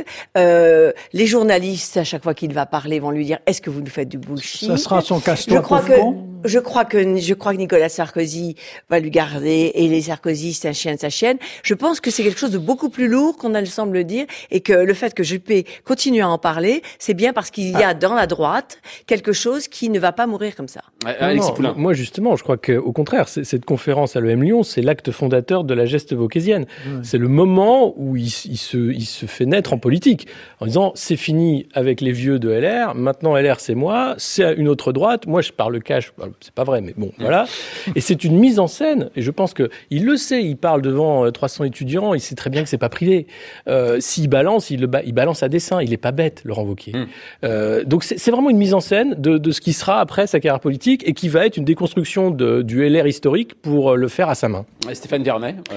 Les journalistes, à chaque fois qu'il va parler, vont lui dire « Est-ce que vous nous faites du bullshit ?» Ça sera son casse-tête. Je crois que Nicolas Sarkozy va lui garder, et les Sarkozy, c'est un chien de sa chienne. Je pense que c'est quelque chose de beaucoup plus lourd qu'on a le semble dire, et que le fait que Juppé continue à en parler, c'est bien parce qu'il y a dans la droite quelque chose qui ne va pas mourir comme ça. Alexis Poulain. Moi, justement, je crois qu'au contraire, cette conférence à l'EM Lyon, c'est l'acte fondateur de la geste wauquiésienne. C'est le moment où il se fait naître en politique, en disant c'est fini avec les vieux de LR, maintenant LR c'est moi, c'est une autre droite, moi je parle cash, c'est pas vrai, mais bon, voilà. Et c'est une mise en scène, et je pense qu'il le sait, il parle devant 300 étudiants, il sait très bien que c'est pas privé. S'il balance, il balance à dessein, il est pas bête, Laurent Wauquiez. Donc c'est vraiment une mise en scène de ce qui sera après sa carrière politique, et qui va être une déconstruction du LR historique pour le faire à sa main. Stéphane Vernet.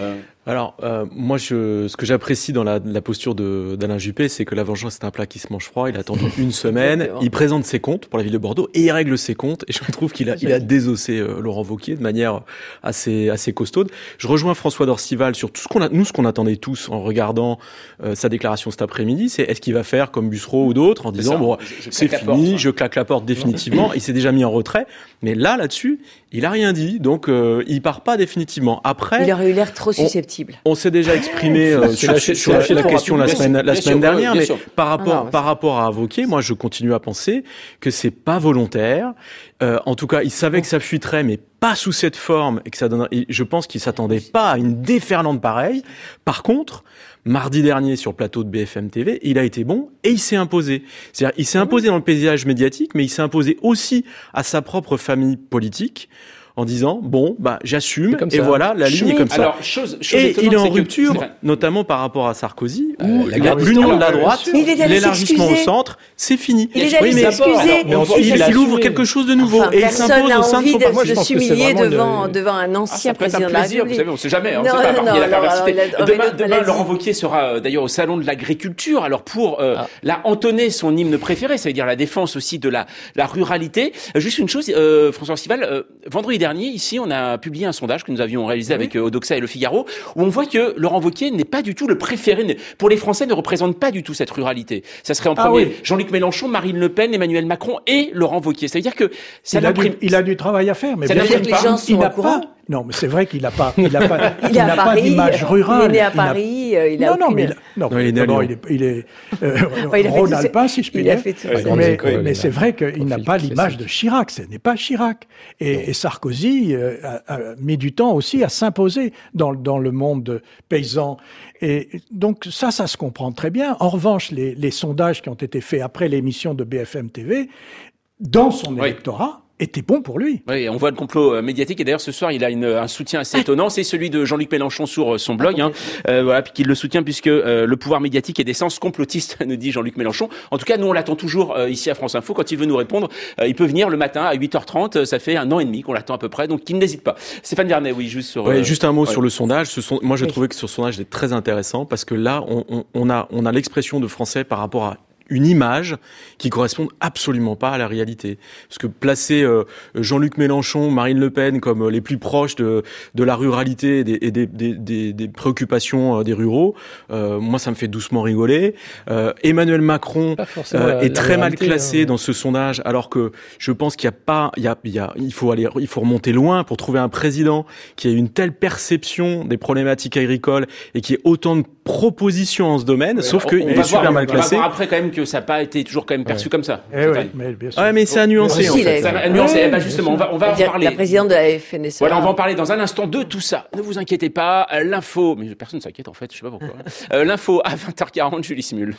Alors, moi, ce que j'apprécie dans la posture d'Alain Juppé, c'est que la vengeance est un plat qui se mange froid. Il a attendu une semaine, il présente ses comptes pour la ville de Bordeaux et il règle ses comptes. Et je trouve qu'il a désossé Laurent Wauquiez de manière assez costaude. Je rejoins François Dorcival sur tout ce qu'on attendait tous en regardant sa déclaration cet après-midi. C'est est-ce qu'il va faire comme Bussereau ou d'autres en disant bon, c'est fini, je claque la porte définitivement. Il s'est déjà mis en retrait, mais là-dessus, il a rien dit, donc il part pas définitivement. Après, il aurait eu l'air trop susceptible. On s'est déjà exprimé sur la question la semaine dernière, mais par rapport à Wauquiez, moi je continue à penser que c'est pas volontaire. En tout cas, il savait que ça fuiterait, mais pas sous cette forme, et que ça donnerait. Je pense qu'il s'attendait pas à une déferlante pareille. Par contre, mardi dernier sur le plateau de BFM TV, il a été bon et il s'est imposé. C'est-à-dire, il s'est imposé dans le paysage médiatique, mais il s'est imposé aussi à sa propre famille polique, en disant bon j'assume et voilà la ligne est comme ça. Alors, et il est en rupture, notamment par rapport à Sarkozy, où l'union de la droite, l'élargissement au centre, c'est fini. Il ouvre quelque chose de nouveau et il s'impose au sein de son parti. De s'humilier devant un ancien président de la République. Vous savez, on sait jamais. On sait pas. Il y a la perversité. Demain, Laurent Wauquiez sera d'ailleurs au salon de l'agriculture. Alors pour entonner son hymne préféré, ça veut dire la défense aussi de la ruralité. Juste une chose, François Dorcival, vendredi dernier, ici, on a publié un sondage que nous avions réalisé avec Odoxa et Le Figaro, où on voit que Laurent Wauquiez n'est pas du tout le préféré. Pour les Français, ne représente pas du tout cette ruralité. Ça serait en premier Jean-Luc Mélenchon, Marine Le Pen, Emmanuel Macron et Laurent Wauquiez. Ça veut dire que il a du travail à faire, mais ça veut dire que les gens sont au courant. Non, mais c'est vrai qu'il n'a pas d'image rurale. Il est né à Paris, il a il est Rhône-Alpin, si je puis dire. Mais c'est vrai qu'il n'a pas l'image de Chirac. Ce n'est pas Chirac. Et Sarkozy a mis du temps aussi à s'imposer dans le monde paysan. Et donc ça se comprend très bien. En revanche, les sondages qui ont été faits après l'émission de BFM TV, dans son électorat, était bon pour lui. Oui, on voit le complot médiatique et d'ailleurs ce soir il a un soutien assez étonnant, c'est celui de Jean-Luc Mélenchon sur son blog, puis qu'il le soutient puisque le pouvoir médiatique est d'essence complotiste, nous dit Jean-Luc Mélenchon. En tout cas, nous on l'attend toujours ici à France Info. Quand il veut nous répondre, il peut venir le matin à 8h30. Ça fait 1 an et demi qu'on l'attend à peu près, donc qu'il n'hésite pas. Stéphane Vernet, juste un mot sur le sondage. Moi, je trouvais que ce sondage est très intéressant parce que là, on a l'expression de Français par rapport à une image qui correspond absolument pas à la réalité. Parce que placer Jean-Luc Mélenchon, Marine Le Pen comme les plus proches de la ruralité et des préoccupations des ruraux, moi ça me fait doucement rigoler. Emmanuel Macron est très mal classé dans ce sondage, alors que je pense qu'il il faut remonter loin pour trouver un président qui a une telle perception des problématiques agricoles et qui ait autant de propositions en ce domaine, sauf qu'il est super mal classé. On va voir après quand même que ça n'a pas été toujours quand même perçu comme ça. Mais c'est à nuancer en fait. Justement, on va en parler. La présidente de la FNSEA. Voilà, on va en parler dans un instant de tout ça. Ne vous inquiétez pas, l'info, mais personne ne s'inquiète en fait, je sais pas pourquoi. L'info à 20h40, Julie Simule.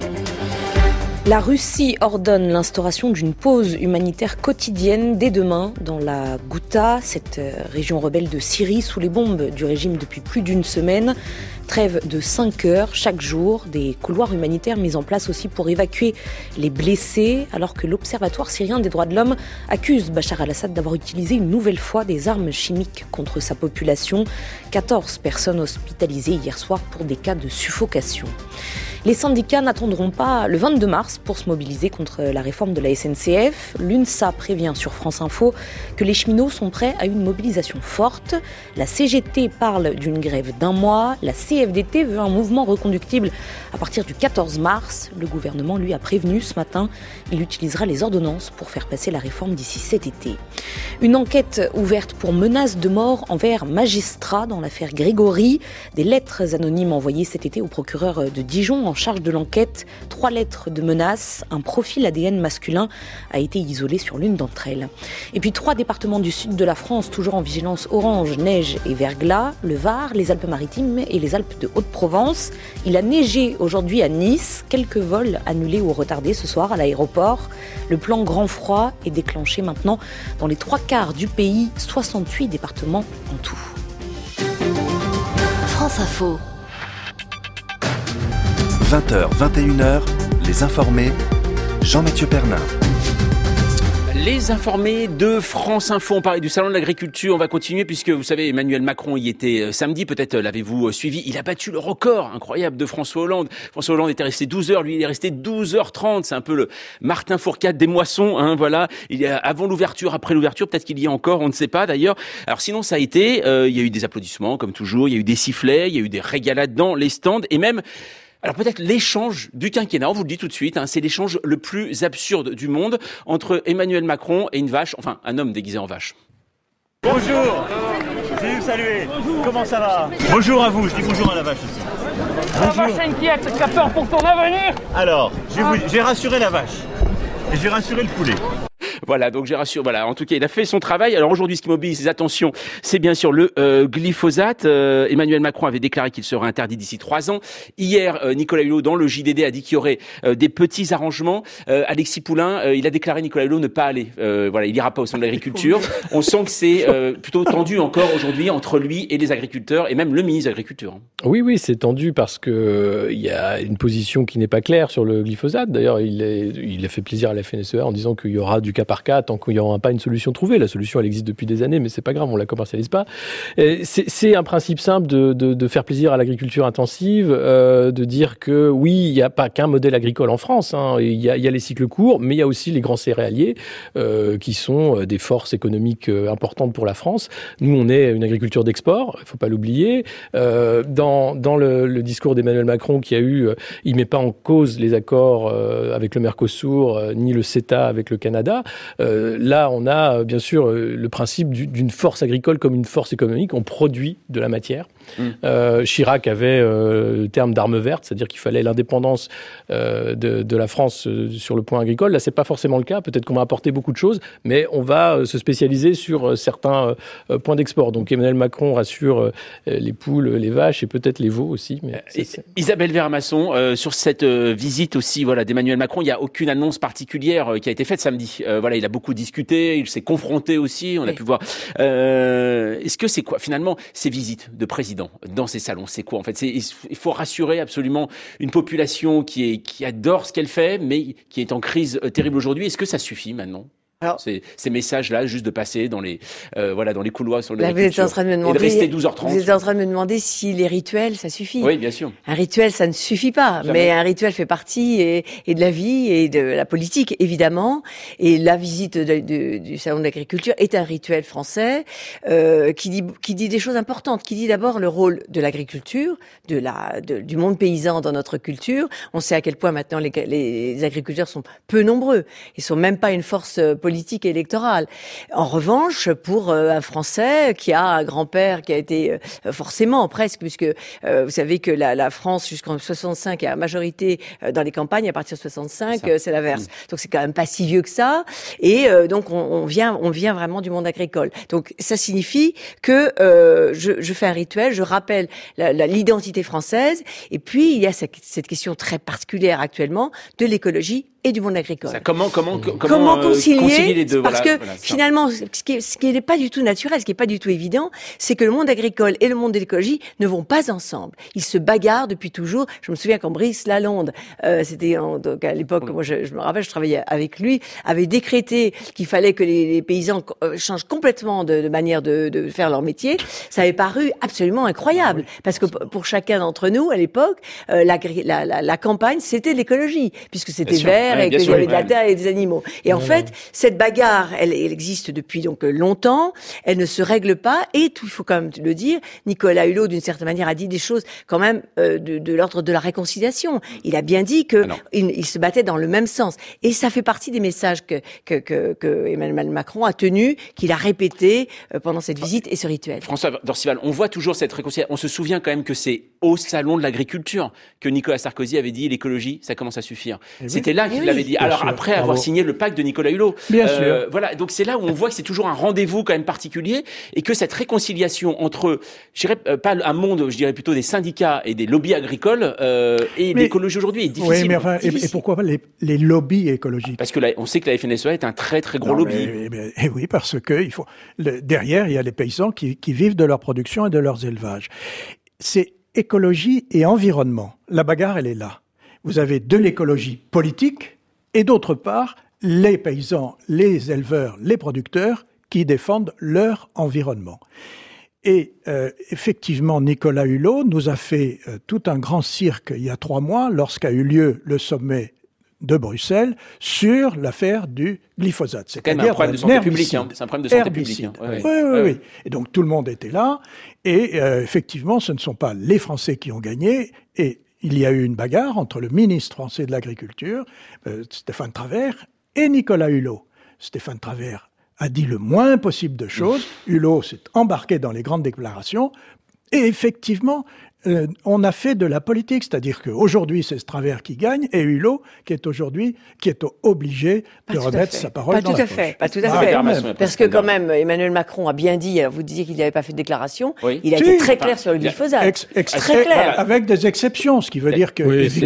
La Russie ordonne l'instauration d'une pause humanitaire quotidienne dès demain dans la Ghouta, cette région rebelle de Syrie sous les bombes du régime depuis plus d'une semaine. Trêve de 5 heures chaque jour, des couloirs humanitaires mis en place aussi pour évacuer les blessés, alors que l'Observatoire syrien des droits de l'homme accuse Bachar al-Assad d'avoir utilisé une nouvelle fois des armes chimiques contre sa population. 14 personnes hospitalisées hier soir pour des cas de suffocation. Les syndicats n'attendront pas le 22 mars pour se mobiliser contre la réforme de la SNCF. L'UNSA prévient sur France Info que les cheminots sont prêts à une mobilisation forte. La CGT parle d'une grève d'1 mois. La CFDT veut un mouvement reconductible à partir du 14 mars. Le gouvernement, lui, a prévenu ce matin. Il utilisera les ordonnances pour faire passer la réforme d'ici cet été. Une enquête ouverte pour menaces de mort envers magistrats dans l'affaire Grégory. Des lettres anonymes envoyées cet été au procureur de Dijon en charge de l'enquête. 3 lettres de menaces. Un profil ADN masculin a été isolé sur l'une d'entre elles. Et puis 3 départements du sud de la France, toujours en vigilance orange, neige et verglas. Le Var, les Alpes-Maritimes et les Alpes de Haute-Provence. Il a neigé aujourd'hui à Nice. Quelques vols annulés ou retardés ce soir à l'aéroport. Le plan grand froid est déclenché maintenant dans les 3/4 du pays. 68 départements en tout. France Info. 20h, 21h, les informés, Jean-Mathieu Pernin. Les informés de France Info, on parlait du salon de l'agriculture, on va continuer puisque vous savez Emmanuel Macron y était samedi, peut-être l'avez-vous suivi, il a battu le record incroyable de François Hollande. François Hollande était resté 12 heures, lui il est resté 12h30, c'est un peu le Martin Fourcade des moissons, hein, voilà. Il y a avant l'ouverture, après l'ouverture, peut-être qu'il y a encore, on ne sait pas d'ailleurs. Alors sinon ça a été, il y a eu des applaudissements comme toujours, il y a eu des sifflets, il y a eu des régalades dans les stands et même... Alors peut-être l'échange du quinquennat, on vous le dit tout de suite, hein, c'est l'échange le plus absurde du monde entre Emmanuel Macron et une vache, enfin un homme déguisé en vache. Bonjour, je vais vous saluer. Bonjour. Comment ça va? Bonjour à vous, je dis bonjour à la vache aussi. La vache inquiète, tu as peur pour ton avenir? Alors, j'ai rassuré la vache et j'ai rassuré le poulet. Voilà, donc j'ai rassuré. Voilà, en tout cas, il a fait son travail. Alors aujourd'hui, ce qui mobilise ses attentions, c'est bien sûr le glyphosate. Emmanuel Macron avait déclaré qu'il serait interdit d'ici 3 ans. Hier, Nicolas Hulot, dans le JDD, a dit qu'il y aurait des petits arrangements. Alexis Poulain, il a déclaré Nicolas Hulot ne pas aller. Voilà, il ira pas au sein de l'agriculture. On sent que c'est plutôt tendu encore aujourd'hui entre lui et les agriculteurs et même le ministre de l'Agriculture. Oui, c'est tendu parce que il y a une position qui n'est pas claire sur le glyphosate. D'ailleurs, il a fait plaisir à la FNSEA en disant qu'il y aura du cas par cas tant qu'il n'y aura pas une solution trouvée. La solution, elle existe depuis des années, mais c'est pas grave, on la commercialise pas. C'est un principe simple de faire plaisir à l'agriculture intensive, de dire que oui, il n'y a pas qu'un modèle agricole en France. Hein. Il y a les cycles courts, mais il y a aussi les grands céréaliers qui sont des forces économiques importantes pour la France. Nous, on est une agriculture d'export, il faut pas l'oublier. Dans le discours d'Emmanuel Macron qui a eu, il met pas en cause les accords avec le Mercosur ni le CETA avec le Canada. Là, on a bien sûr le principe d'une force agricole comme une force économique. On produit de la matière. Chirac avait le terme d'arme verte, c'est-à-dire qu'il fallait l'indépendance de la France sur le point agricole. Là, c'est pas forcément le cas. Peut-être qu'on va apporter beaucoup de choses, mais on va se spécialiser sur certains points d'export. Donc Emmanuel Macron rassure les poules, les vaches et peut-être les veaux aussi. Mais Isabelle Vermasson, sur cette visite aussi, voilà, d'Emmanuel Macron, il n'y a aucune annonce particulière qui a été faite samedi. Voilà, il a beaucoup discuté, il s'est confronté aussi, on a pu voir. Est-ce que c'est quoi finalement ces visites de président dans ces salons? C'est quoi en fait? Il faut rassurer absolument une population qui adore ce qu'elle fait, mais qui est en crise terrible aujourd'hui. Est-ce que ça suffit maintenant? Alors, ces messages-là, juste de passer dans les couloirs sur l'agriculture, vous êtes en train de me demander, et de rester 12h30. Vous êtes en train de me demander si les rituels, ça suffit. Oui, bien sûr. Un rituel, ça ne suffit pas. Jamais. Mais un rituel fait partie et de la vie et de la politique, évidemment. Et la visite du salon de l'agriculture est un rituel français qui dit des choses importantes. Qui dit d'abord le rôle de l'agriculture, du monde paysan dans notre culture. On sait à quel point maintenant les agriculteurs sont peu nombreux. Ils sont même pas une force politique électorale. En revanche, pour un Français qui a un grand-père qui a été forcément presque, puisque vous savez que la France jusqu'en 65 a majorité dans les campagnes, à partir de 65 c'est l'inverse. Donc c'est quand même pas si vieux que ça. Et donc on vient vraiment du monde agricole. Donc ça signifie que je fais un rituel, je rappelle l'identité française. Et puis il y a cette question très particulière actuellement de l'écologie et du monde agricole. Ça, comment concilier les deux? Parce que finalement, ce qui n'est pas du tout naturel, ce qui n'est pas du tout évident, c'est que le monde agricole et le monde de l'écologie ne vont pas ensemble. Ils se bagarrent depuis toujours. Je me souviens quand Brice Lalonde, c'était donc à l'époque, moi je me rappelle, je travaillais avec lui, avait décrété qu'il fallait que les paysans changent complètement de manière de faire leur métier. Ça avait paru absolument incroyable, parce que pour chacun d'entre nous à l'époque, la campagne c'était l'écologie, puisque c'était vert et qu'il y avait de la terre et des animaux. Et en fait, cette bagarre, elle existe depuis donc longtemps. Elle ne se règle pas. Et il faut quand même le dire, Nicolas Hulot, d'une certaine manière, a dit des choses quand même de l'ordre de la réconciliation. Il a bien dit que il se battait dans le même sens. Et ça fait partie des messages que Emmanuel Macron a tenus, qu'il a répété pendant cette visite et ce rituel. François Dorcival, on voit toujours cette réconciliation. On se souvient quand même que c'est au salon de l'agriculture que Nicolas Sarkozy avait dit l'écologie, ça commence à suffire. C'était là qu'il l'avait dit. Alors après avoir signé le pacte de Nicolas Hulot. Bien sûr. Voilà, donc c'est là où on voit que c'est toujours un rendez-vous quand même particulier et que cette réconciliation entre, je dirais pas un monde, je dirais plutôt des syndicats et des lobbies agricoles et l'écologie aujourd'hui est difficile. Oui, mais enfin, et pourquoi pas les lobbies écologiques? Parce que on sait que la FNSEA est un très très gros lobby. Et oui, parce que derrière il y a les paysans qui vivent de leur production et de leurs élevages. C'est écologie et environnement. La bagarre, elle est là. Vous avez de l'écologie politique et d'autre part les paysans, les éleveurs, les producteurs qui défendent leur environnement. Et effectivement, Nicolas Hulot nous a fait tout un grand cirque il y a 3 mois, lorsqu'a eu lieu le sommet de Bruxelles sur l'affaire du glyphosate. C'est quand même un problème de santé publique. C'est un problème de santé publique. Oui. Et donc tout le monde était là. Et effectivement, ce ne sont pas les Français qui ont gagné. Et il y a eu une bagarre entre le ministre français de l'Agriculture, Stéphane Travert, et Nicolas Hulot. Stéphane Travert a dit le moins possible de choses. Hulot s'est embarqué dans les grandes déclarations. Et effectivement, on a fait de la politique, c'est-à-dire qu'aujourd'hui c'est Travers qui gagne et Hulot qui est obligé de remettre sa parole dans la poche. Pas tout à fait. Parce que quand même, Emmanuel Macron a bien dit, vous disiez qu'il n'avait pas fait de déclaration, il a été très clair sur le glyphosate. Très clair. Avec des exceptions, ce qui veut dire que...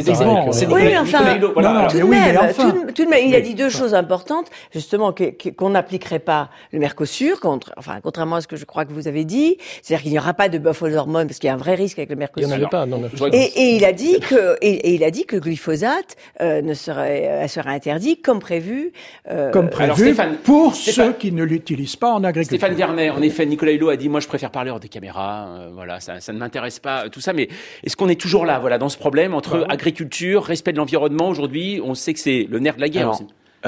tout de même, il a dit 2 choses importantes, justement, qu'on n'appliquerait pas le Mercosur, contrairement à ce que je crois que vous avez dit, c'est-à-dire qu'il n'y aura pas de bœuf aux hormones, parce qu'il y a un vrai risque avec le Mercosur. Il n'y en avait pas, non. Et il a dit que le glyphosate serait interdit comme prévu. Alors, ceux qui ne l'utilisent pas en agriculture. Stéphane Vernet, en effet, Nicolas Hulot a dit, moi je préfère parler hors des caméras, ça ne m'intéresse pas, tout ça, mais est-ce qu'on est toujours là, dans ce problème entre agriculture, respect de l'environnement? Aujourd'hui, on sait que c'est le nerf de la guerre.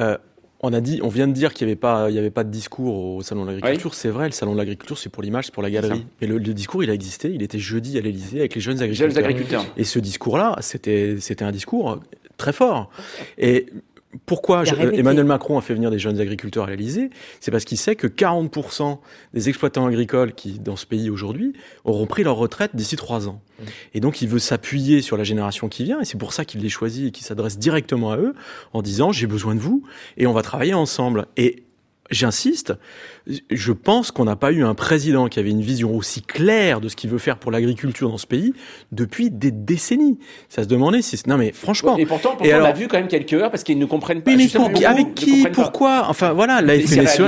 On vient de dire qu'il n'y avait pas de discours au Salon de l'Agriculture. Oui. C'est vrai, le Salon de l'Agriculture, c'est pour l'image, c'est pour la galerie. Mais le discours, il a existé. Il était jeudi à l'Élysée avec les jeunes agriculteurs. Et ce discours-là, c'était un discours très fort. Et pourquoi Emmanuel Macron a fait venir des jeunes agriculteurs à l'Élysée? C'est parce qu'il sait que 40% des exploitants agricoles qui, dans ce pays aujourd'hui, auront pris leur retraite d'ici 3 ans. Et donc, il veut s'appuyer sur la génération qui vient, et c'est pour ça qu'il les choisit et qu'il s'adresse directement à eux en disant « j'ai besoin de vous, et on va travailler ensemble ». Et j'insiste, je pense qu'on n'a pas eu un président qui avait une vision aussi claire de ce qu'il veut faire pour l'agriculture dans ce pays depuis des décennies. Ça se demandait si... Non mais franchement... Et pourtant on a vu quand même quelques heures parce qu'ils ne comprennent pas. Mais avec qui? Pourquoi? Enfin voilà, là,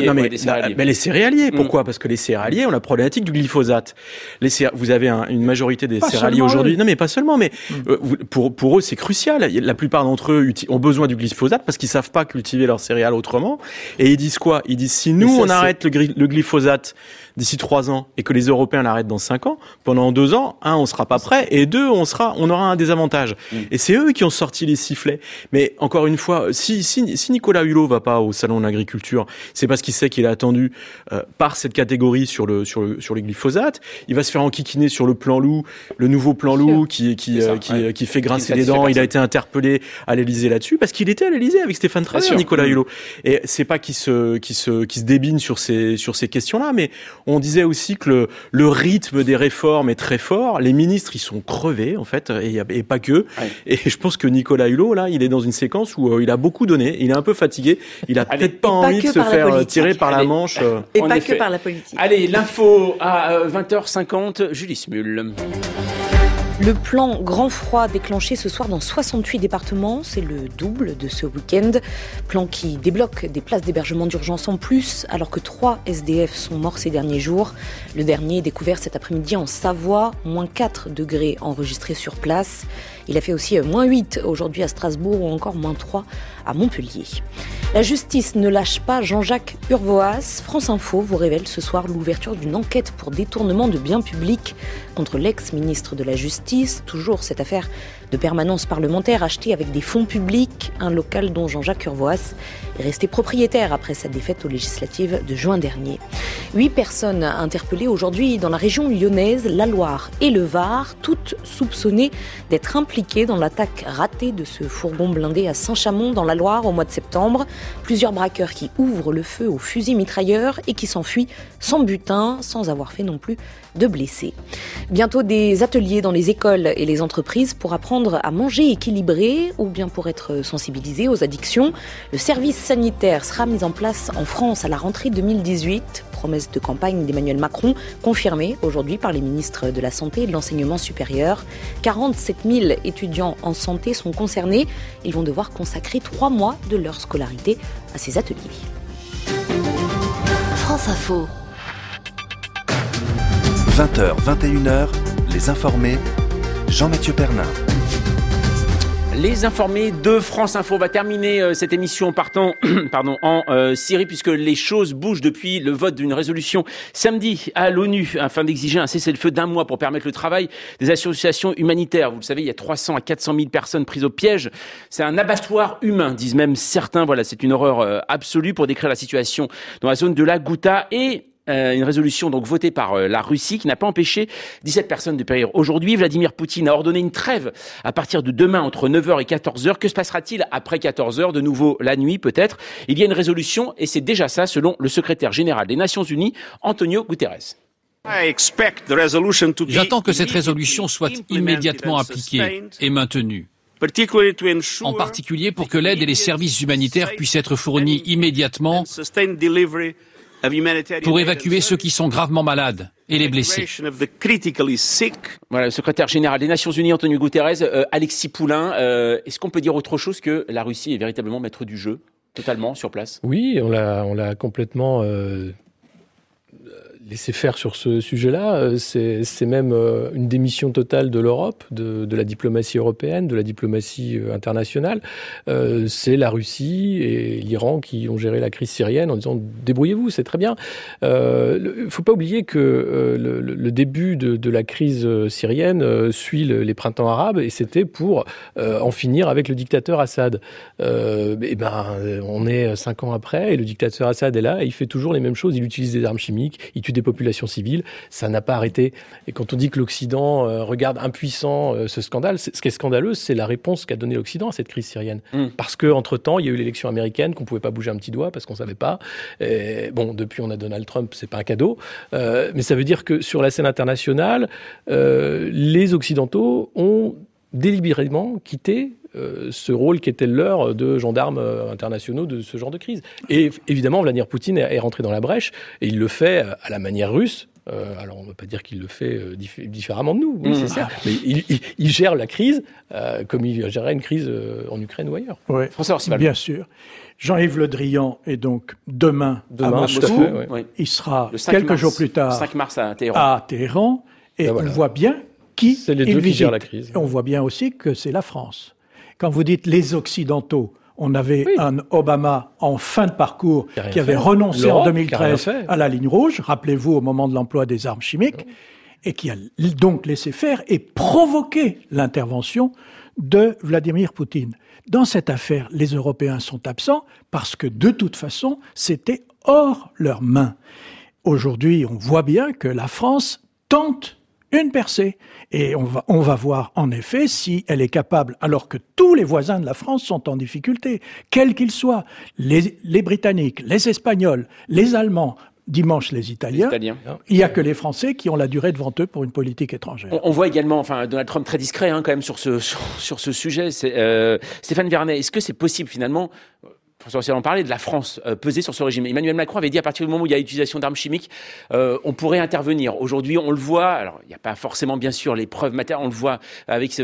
les céréaliers. Pourquoi? Parce que les céréaliers ont la problématique du glyphosate. Vous avez une majorité des céréaliers aujourd'hui. Non mais pas seulement, mais pour eux c'est crucial. La plupart d'entre eux ont besoin du glyphosate parce qu'ils savent pas cultiver leurs céréales autrement. Et ils disent quoi? Ils disent si nous on arrête le glyphosate d'ici 3 ans et que les Européens l'arrêtent dans 5 ans, pendant 2 ans, 1, on sera pas prêt et 2, on aura un désavantage. Et c'est eux qui ont sorti les sifflets. Mais encore une fois, si Nicolas Hulot va pas au Salon de l'Agriculture, c'est parce qu'il sait qu'il est attendu par cette catégorie sur les glyphosates. Il va se faire enquiquiner sur le plan loup, le nouveau plan loup qui fait grincer les dents. Il a été interpellé à l'Élysée là-dessus parce qu'il était à l'Élysée avec Stéphane Travert, Nicolas Hulot. Et c'est pas qu'il se débine sur ces questions-là, mais on disait aussi que le rythme des réformes est très fort. Les ministres, ils sont crevés, en fait, et pas que. Ouais. Et je pense que Nicolas Hulot, là, il est dans une séquence où il a beaucoup donné. Il est un peu fatigué. Il a peut-être pas envie de se faire tirer par la manche. Et pas que par la politique. Allez, l'info à 20h50, Julie Smul. Le plan grand froid déclenché ce soir dans 68 départements, c'est le double de ce week-end. Plan qui débloque des places d'hébergement d'urgence en plus, alors que 3 SDF sont morts ces derniers jours. Le dernier découvert cet après-midi en Savoie, moins 4 degrés enregistrés sur place. Il a fait aussi moins 8 aujourd'hui à Strasbourg ou encore moins 3 à Montpellier. La justice ne lâche pas Jean-Jacques Urvoas. France Info vous révèle ce soir l'ouverture d'une enquête pour détournement de biens publics contre l'ex-ministre de la Justice. Toujours cette affaire de permanence parlementaire achetée avec des fonds publics, un local dont Jean-Jacques Urvoas est resté propriétaire après sa défaite aux législatives de juin dernier. 8 personnes interpellées aujourd'hui dans la région lyonnaise, la Loire et le Var, toutes soupçonnées d'être impliquées dans l'attaque ratée de ce fourgon blindé à Saint-Chamond dans la Loire au mois de septembre. Plusieurs braqueurs qui ouvrent le feu au fusil mitrailleur et qui s'enfuient sans butin, sans avoir fait non plus de blessés. Bientôt des ateliers dans les écoles et les entreprises pour apprendre à manger équilibré ou bien pour être sensibilisés aux addictions. Le service sanitaire sera mis en place en France à la rentrée 2018. Promesse de campagne d'Emmanuel Macron, confirmée aujourd'hui par les ministres de la Santé et de l'Enseignement supérieur. 47 000 étudiants en santé sont concernés. Ils vont devoir consacrer 3 mois de leur scolarité à ces ateliers. France Info. 20h, 21h, les informés, Jean-Mathieu Pernin. Les informés de France Info. On va terminer cette émission en partant en Syrie, puisque les choses bougent depuis le vote d'une résolution samedi à l'ONU afin d'exiger un cessez-le-feu d'1 mois pour permettre le travail des associations humanitaires. Vous le savez, il y a 300 à 400 000 personnes prises au piège. C'est un abattoir humain, disent même certains. Voilà, c'est une horreur absolue pour décrire la situation dans la zone de la Ghouta. Et une résolution donc votée par la Russie qui n'a pas empêché 17 personnes de périr. Aujourd'hui, Vladimir Poutine a ordonné une trêve à partir de demain entre 9h et 14h. Que se passera-t-il après 14h? De nouveau la nuit peut-être. Il y a une résolution et c'est déjà ça selon le secrétaire général des Nations Unies, Antonio Guterres. J'attends que cette résolution soit immédiatement appliquée et maintenue. En particulier pour que l'aide et les services humanitaires puissent être fournis immédiatement pour évacuer ceux qui sont gravement malades et les blessés. Voilà, le secrétaire général des Nations Unies, Antonio Guterres. Alexis Poulain, est-ce qu'on peut dire autre chose que la Russie est véritablement maître du jeu, totalement, sur place? Oui, on l'a complètement laissé faire sur ce sujet-là. C'est même une démission totale de l'Europe, de la diplomatie européenne, de la diplomatie internationale. C'est la Russie et l'Iran qui ont géré la crise syrienne en disant « débrouillez-vous, c'est très bien ». Il ne faut pas oublier que le début de la crise syrienne suit les printemps arabes et c'était pour en finir avec le dictateur Assad. On est 5 ans après et le dictateur Assad est là et il fait toujours les mêmes choses. Il utilise des armes chimiques, il tue des populations civiles, ça n'a pas arrêté. Et quand on dit que l'Occident regarde impuissant ce scandale, ce qui est scandaleux, c'est la réponse qu'a donnée l'Occident à cette crise syrienne. Parce qu'entre-temps, il y a eu l'élection américaine, qu'on ne pouvait pas bouger un petit doigt parce qu'on ne savait pas. Et depuis on a Donald Trump, c'est pas un cadeau. Mais ça veut dire que sur la scène internationale, les Occidentaux ont délibérément quitté ce rôle qui était le leur de gendarmes internationaux de ce genre de crise. Et évidemment, Vladimir Poutine est rentré dans la brèche et il le fait à la manière russe. Alors, on ne va pas dire qu'il le fait différemment de nous, oui, c'est ça. Mais il gère la crise comme il gérerait une crise en Ukraine ou ailleurs. Oui, bien sûr. Jean-Yves Le Drian est donc demain à Moscou. Il sera quelques jours plus tard 5 mars à Téhéran. Et on voit bien qui c'est les deux qui gèrent la crise. On voit bien aussi que c'est la France. Quand vous dites les Occidentaux, on avait un Obama en fin de parcours qui avait renoncé en 2013 à la ligne rouge, rappelez-vous, au moment de l'emploi des armes chimiques, et qui a donc laissé faire et provoqué l'intervention de Vladimir Poutine. Dans cette affaire, les Européens sont absents parce que de toute façon, c'était hors leurs mains. Aujourd'hui, on voit bien que la France tente une percée. Et on va voir en effet si elle est capable, alors que tous les voisins de la France sont en difficulté, quels qu'ils soient, les Britanniques, les Espagnols, les Allemands, dimanche les Italiens. Il n'y a que les Français qui ont la durée devant eux pour une politique étrangère. On voit également, Donald Trump très discret quand même sur ce sujet. Stéphane Vernet, est-ce que c'est possible finalement, François en parlait, de la France peser sur ce régime? Emmanuel Macron avait dit à partir du moment où il y a utilisation d'armes chimiques, on pourrait intervenir. Aujourd'hui, on le voit, alors il n'y a pas forcément bien sûr les preuves matérielles, on le voit avec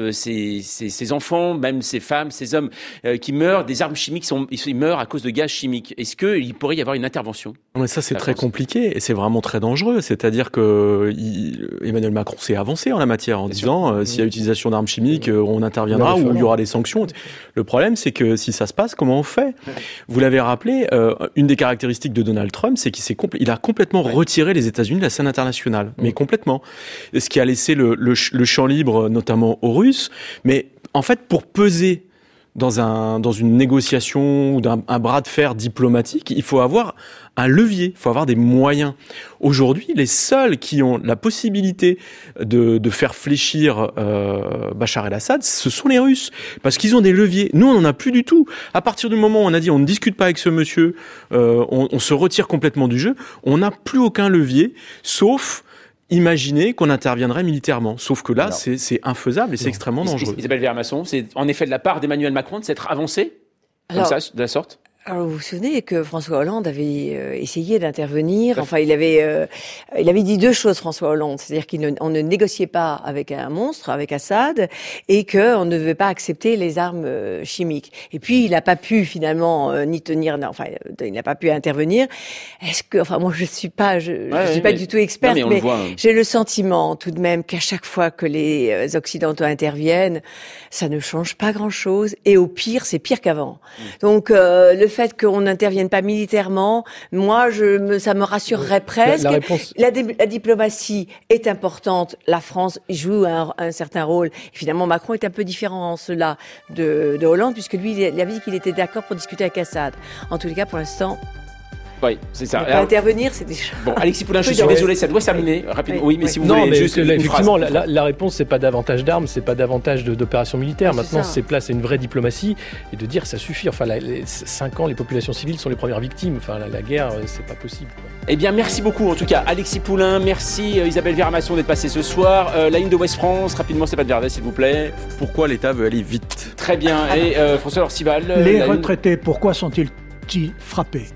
ces enfants, même ces femmes, ces hommes qui meurent, des armes chimiques, ils meurent à cause de gaz chimiques. Est-ce qu'il pourrait y avoir une intervention? Mais ça c'est très compliqué et c'est vraiment très dangereux. C'est-à-dire que Emmanuel Macron s'est avancé en la matière en disant s'il y a utilisation d'armes chimiques, on interviendra ou il y aura des sanctions. Le problème c'est que si ça se passe, comment on fait? Vous l'avez rappelé, une des caractéristiques de Donald Trump, c'est qu'il a complètement retiré les États-Unis de la scène internationale, mais complètement. Ce qui a laissé le champ libre, notamment aux Russes. Mais en fait, pour peser dans une négociation ou un bras de fer diplomatique, il faut avoir un levier, il faut avoir des moyens. Aujourd'hui, les seuls qui ont la possibilité de faire fléchir Bachar el-Assad, ce sont les Russes, parce qu'ils ont des leviers. Nous, on n'en a plus du tout. À partir du moment où on a dit on ne discute pas avec ce monsieur, on se retire complètement du jeu, on n'a plus aucun levier, sauf imaginer qu'on interviendrait militairement. Sauf que là, c'est infaisable et c'est extrêmement dangereux. Isabelle Vermasson, c'est en effet de la part d'Emmanuel Macron de s'être avancé comme ça, de la sorte? Alors, vous vous souvenez que François Hollande avait essayé d'intervenir. Enfin, il avait dit deux choses, François Hollande. C'est-à-dire qu'on ne négociait pas avec un monstre, avec Assad, et qu'on ne devait pas accepter les armes chimiques. Et puis, il n'a pas pu finalement il n'a pas pu intervenir. Moi, je suis pas du tout experte, mais j'ai le sentiment tout de même qu'à chaque fois que les Occidentaux interviennent, ça ne change pas grand-chose. Et au pire, c'est pire qu'avant. Donc, le fait qu'on n'intervienne pas militairement, moi, ça me rassurerait presque. La diplomatie est importante. La France joue un certain rôle. Finalement, Macron est un peu différent en cela de Hollande, puisque lui, il avait dit qu'il était d'accord pour discuter avec Assad. En tous les cas, pour l'instant... Oui, c'est ça. Intervenir, c'est déjà... Bon, Alexis Poulain, je suis désolé, ça doit s'amener rapidement. Oui, mais si vous voulez juste effectivement, la réponse, c'est pas davantage d'armes, c'est pas davantage d'opérations militaires. Maintenant, c'est place à une vraie diplomatie et de dire ça suffit. Enfin, 5 ans, les populations civiles sont les premières victimes. Enfin, la guerre, c'est pas possible, quoi. Eh bien, merci beaucoup, en tout cas, Alexis Poulain. Merci Isabelle Vermasson d'être passée ce soir. La une de Ouest France, rapidement, Stéphane Vervet, s'il vous plaît. Pourquoi l'État veut aller vite? Très bien. Et François Orcival. Les retraités, pourquoi sont-ils frappés?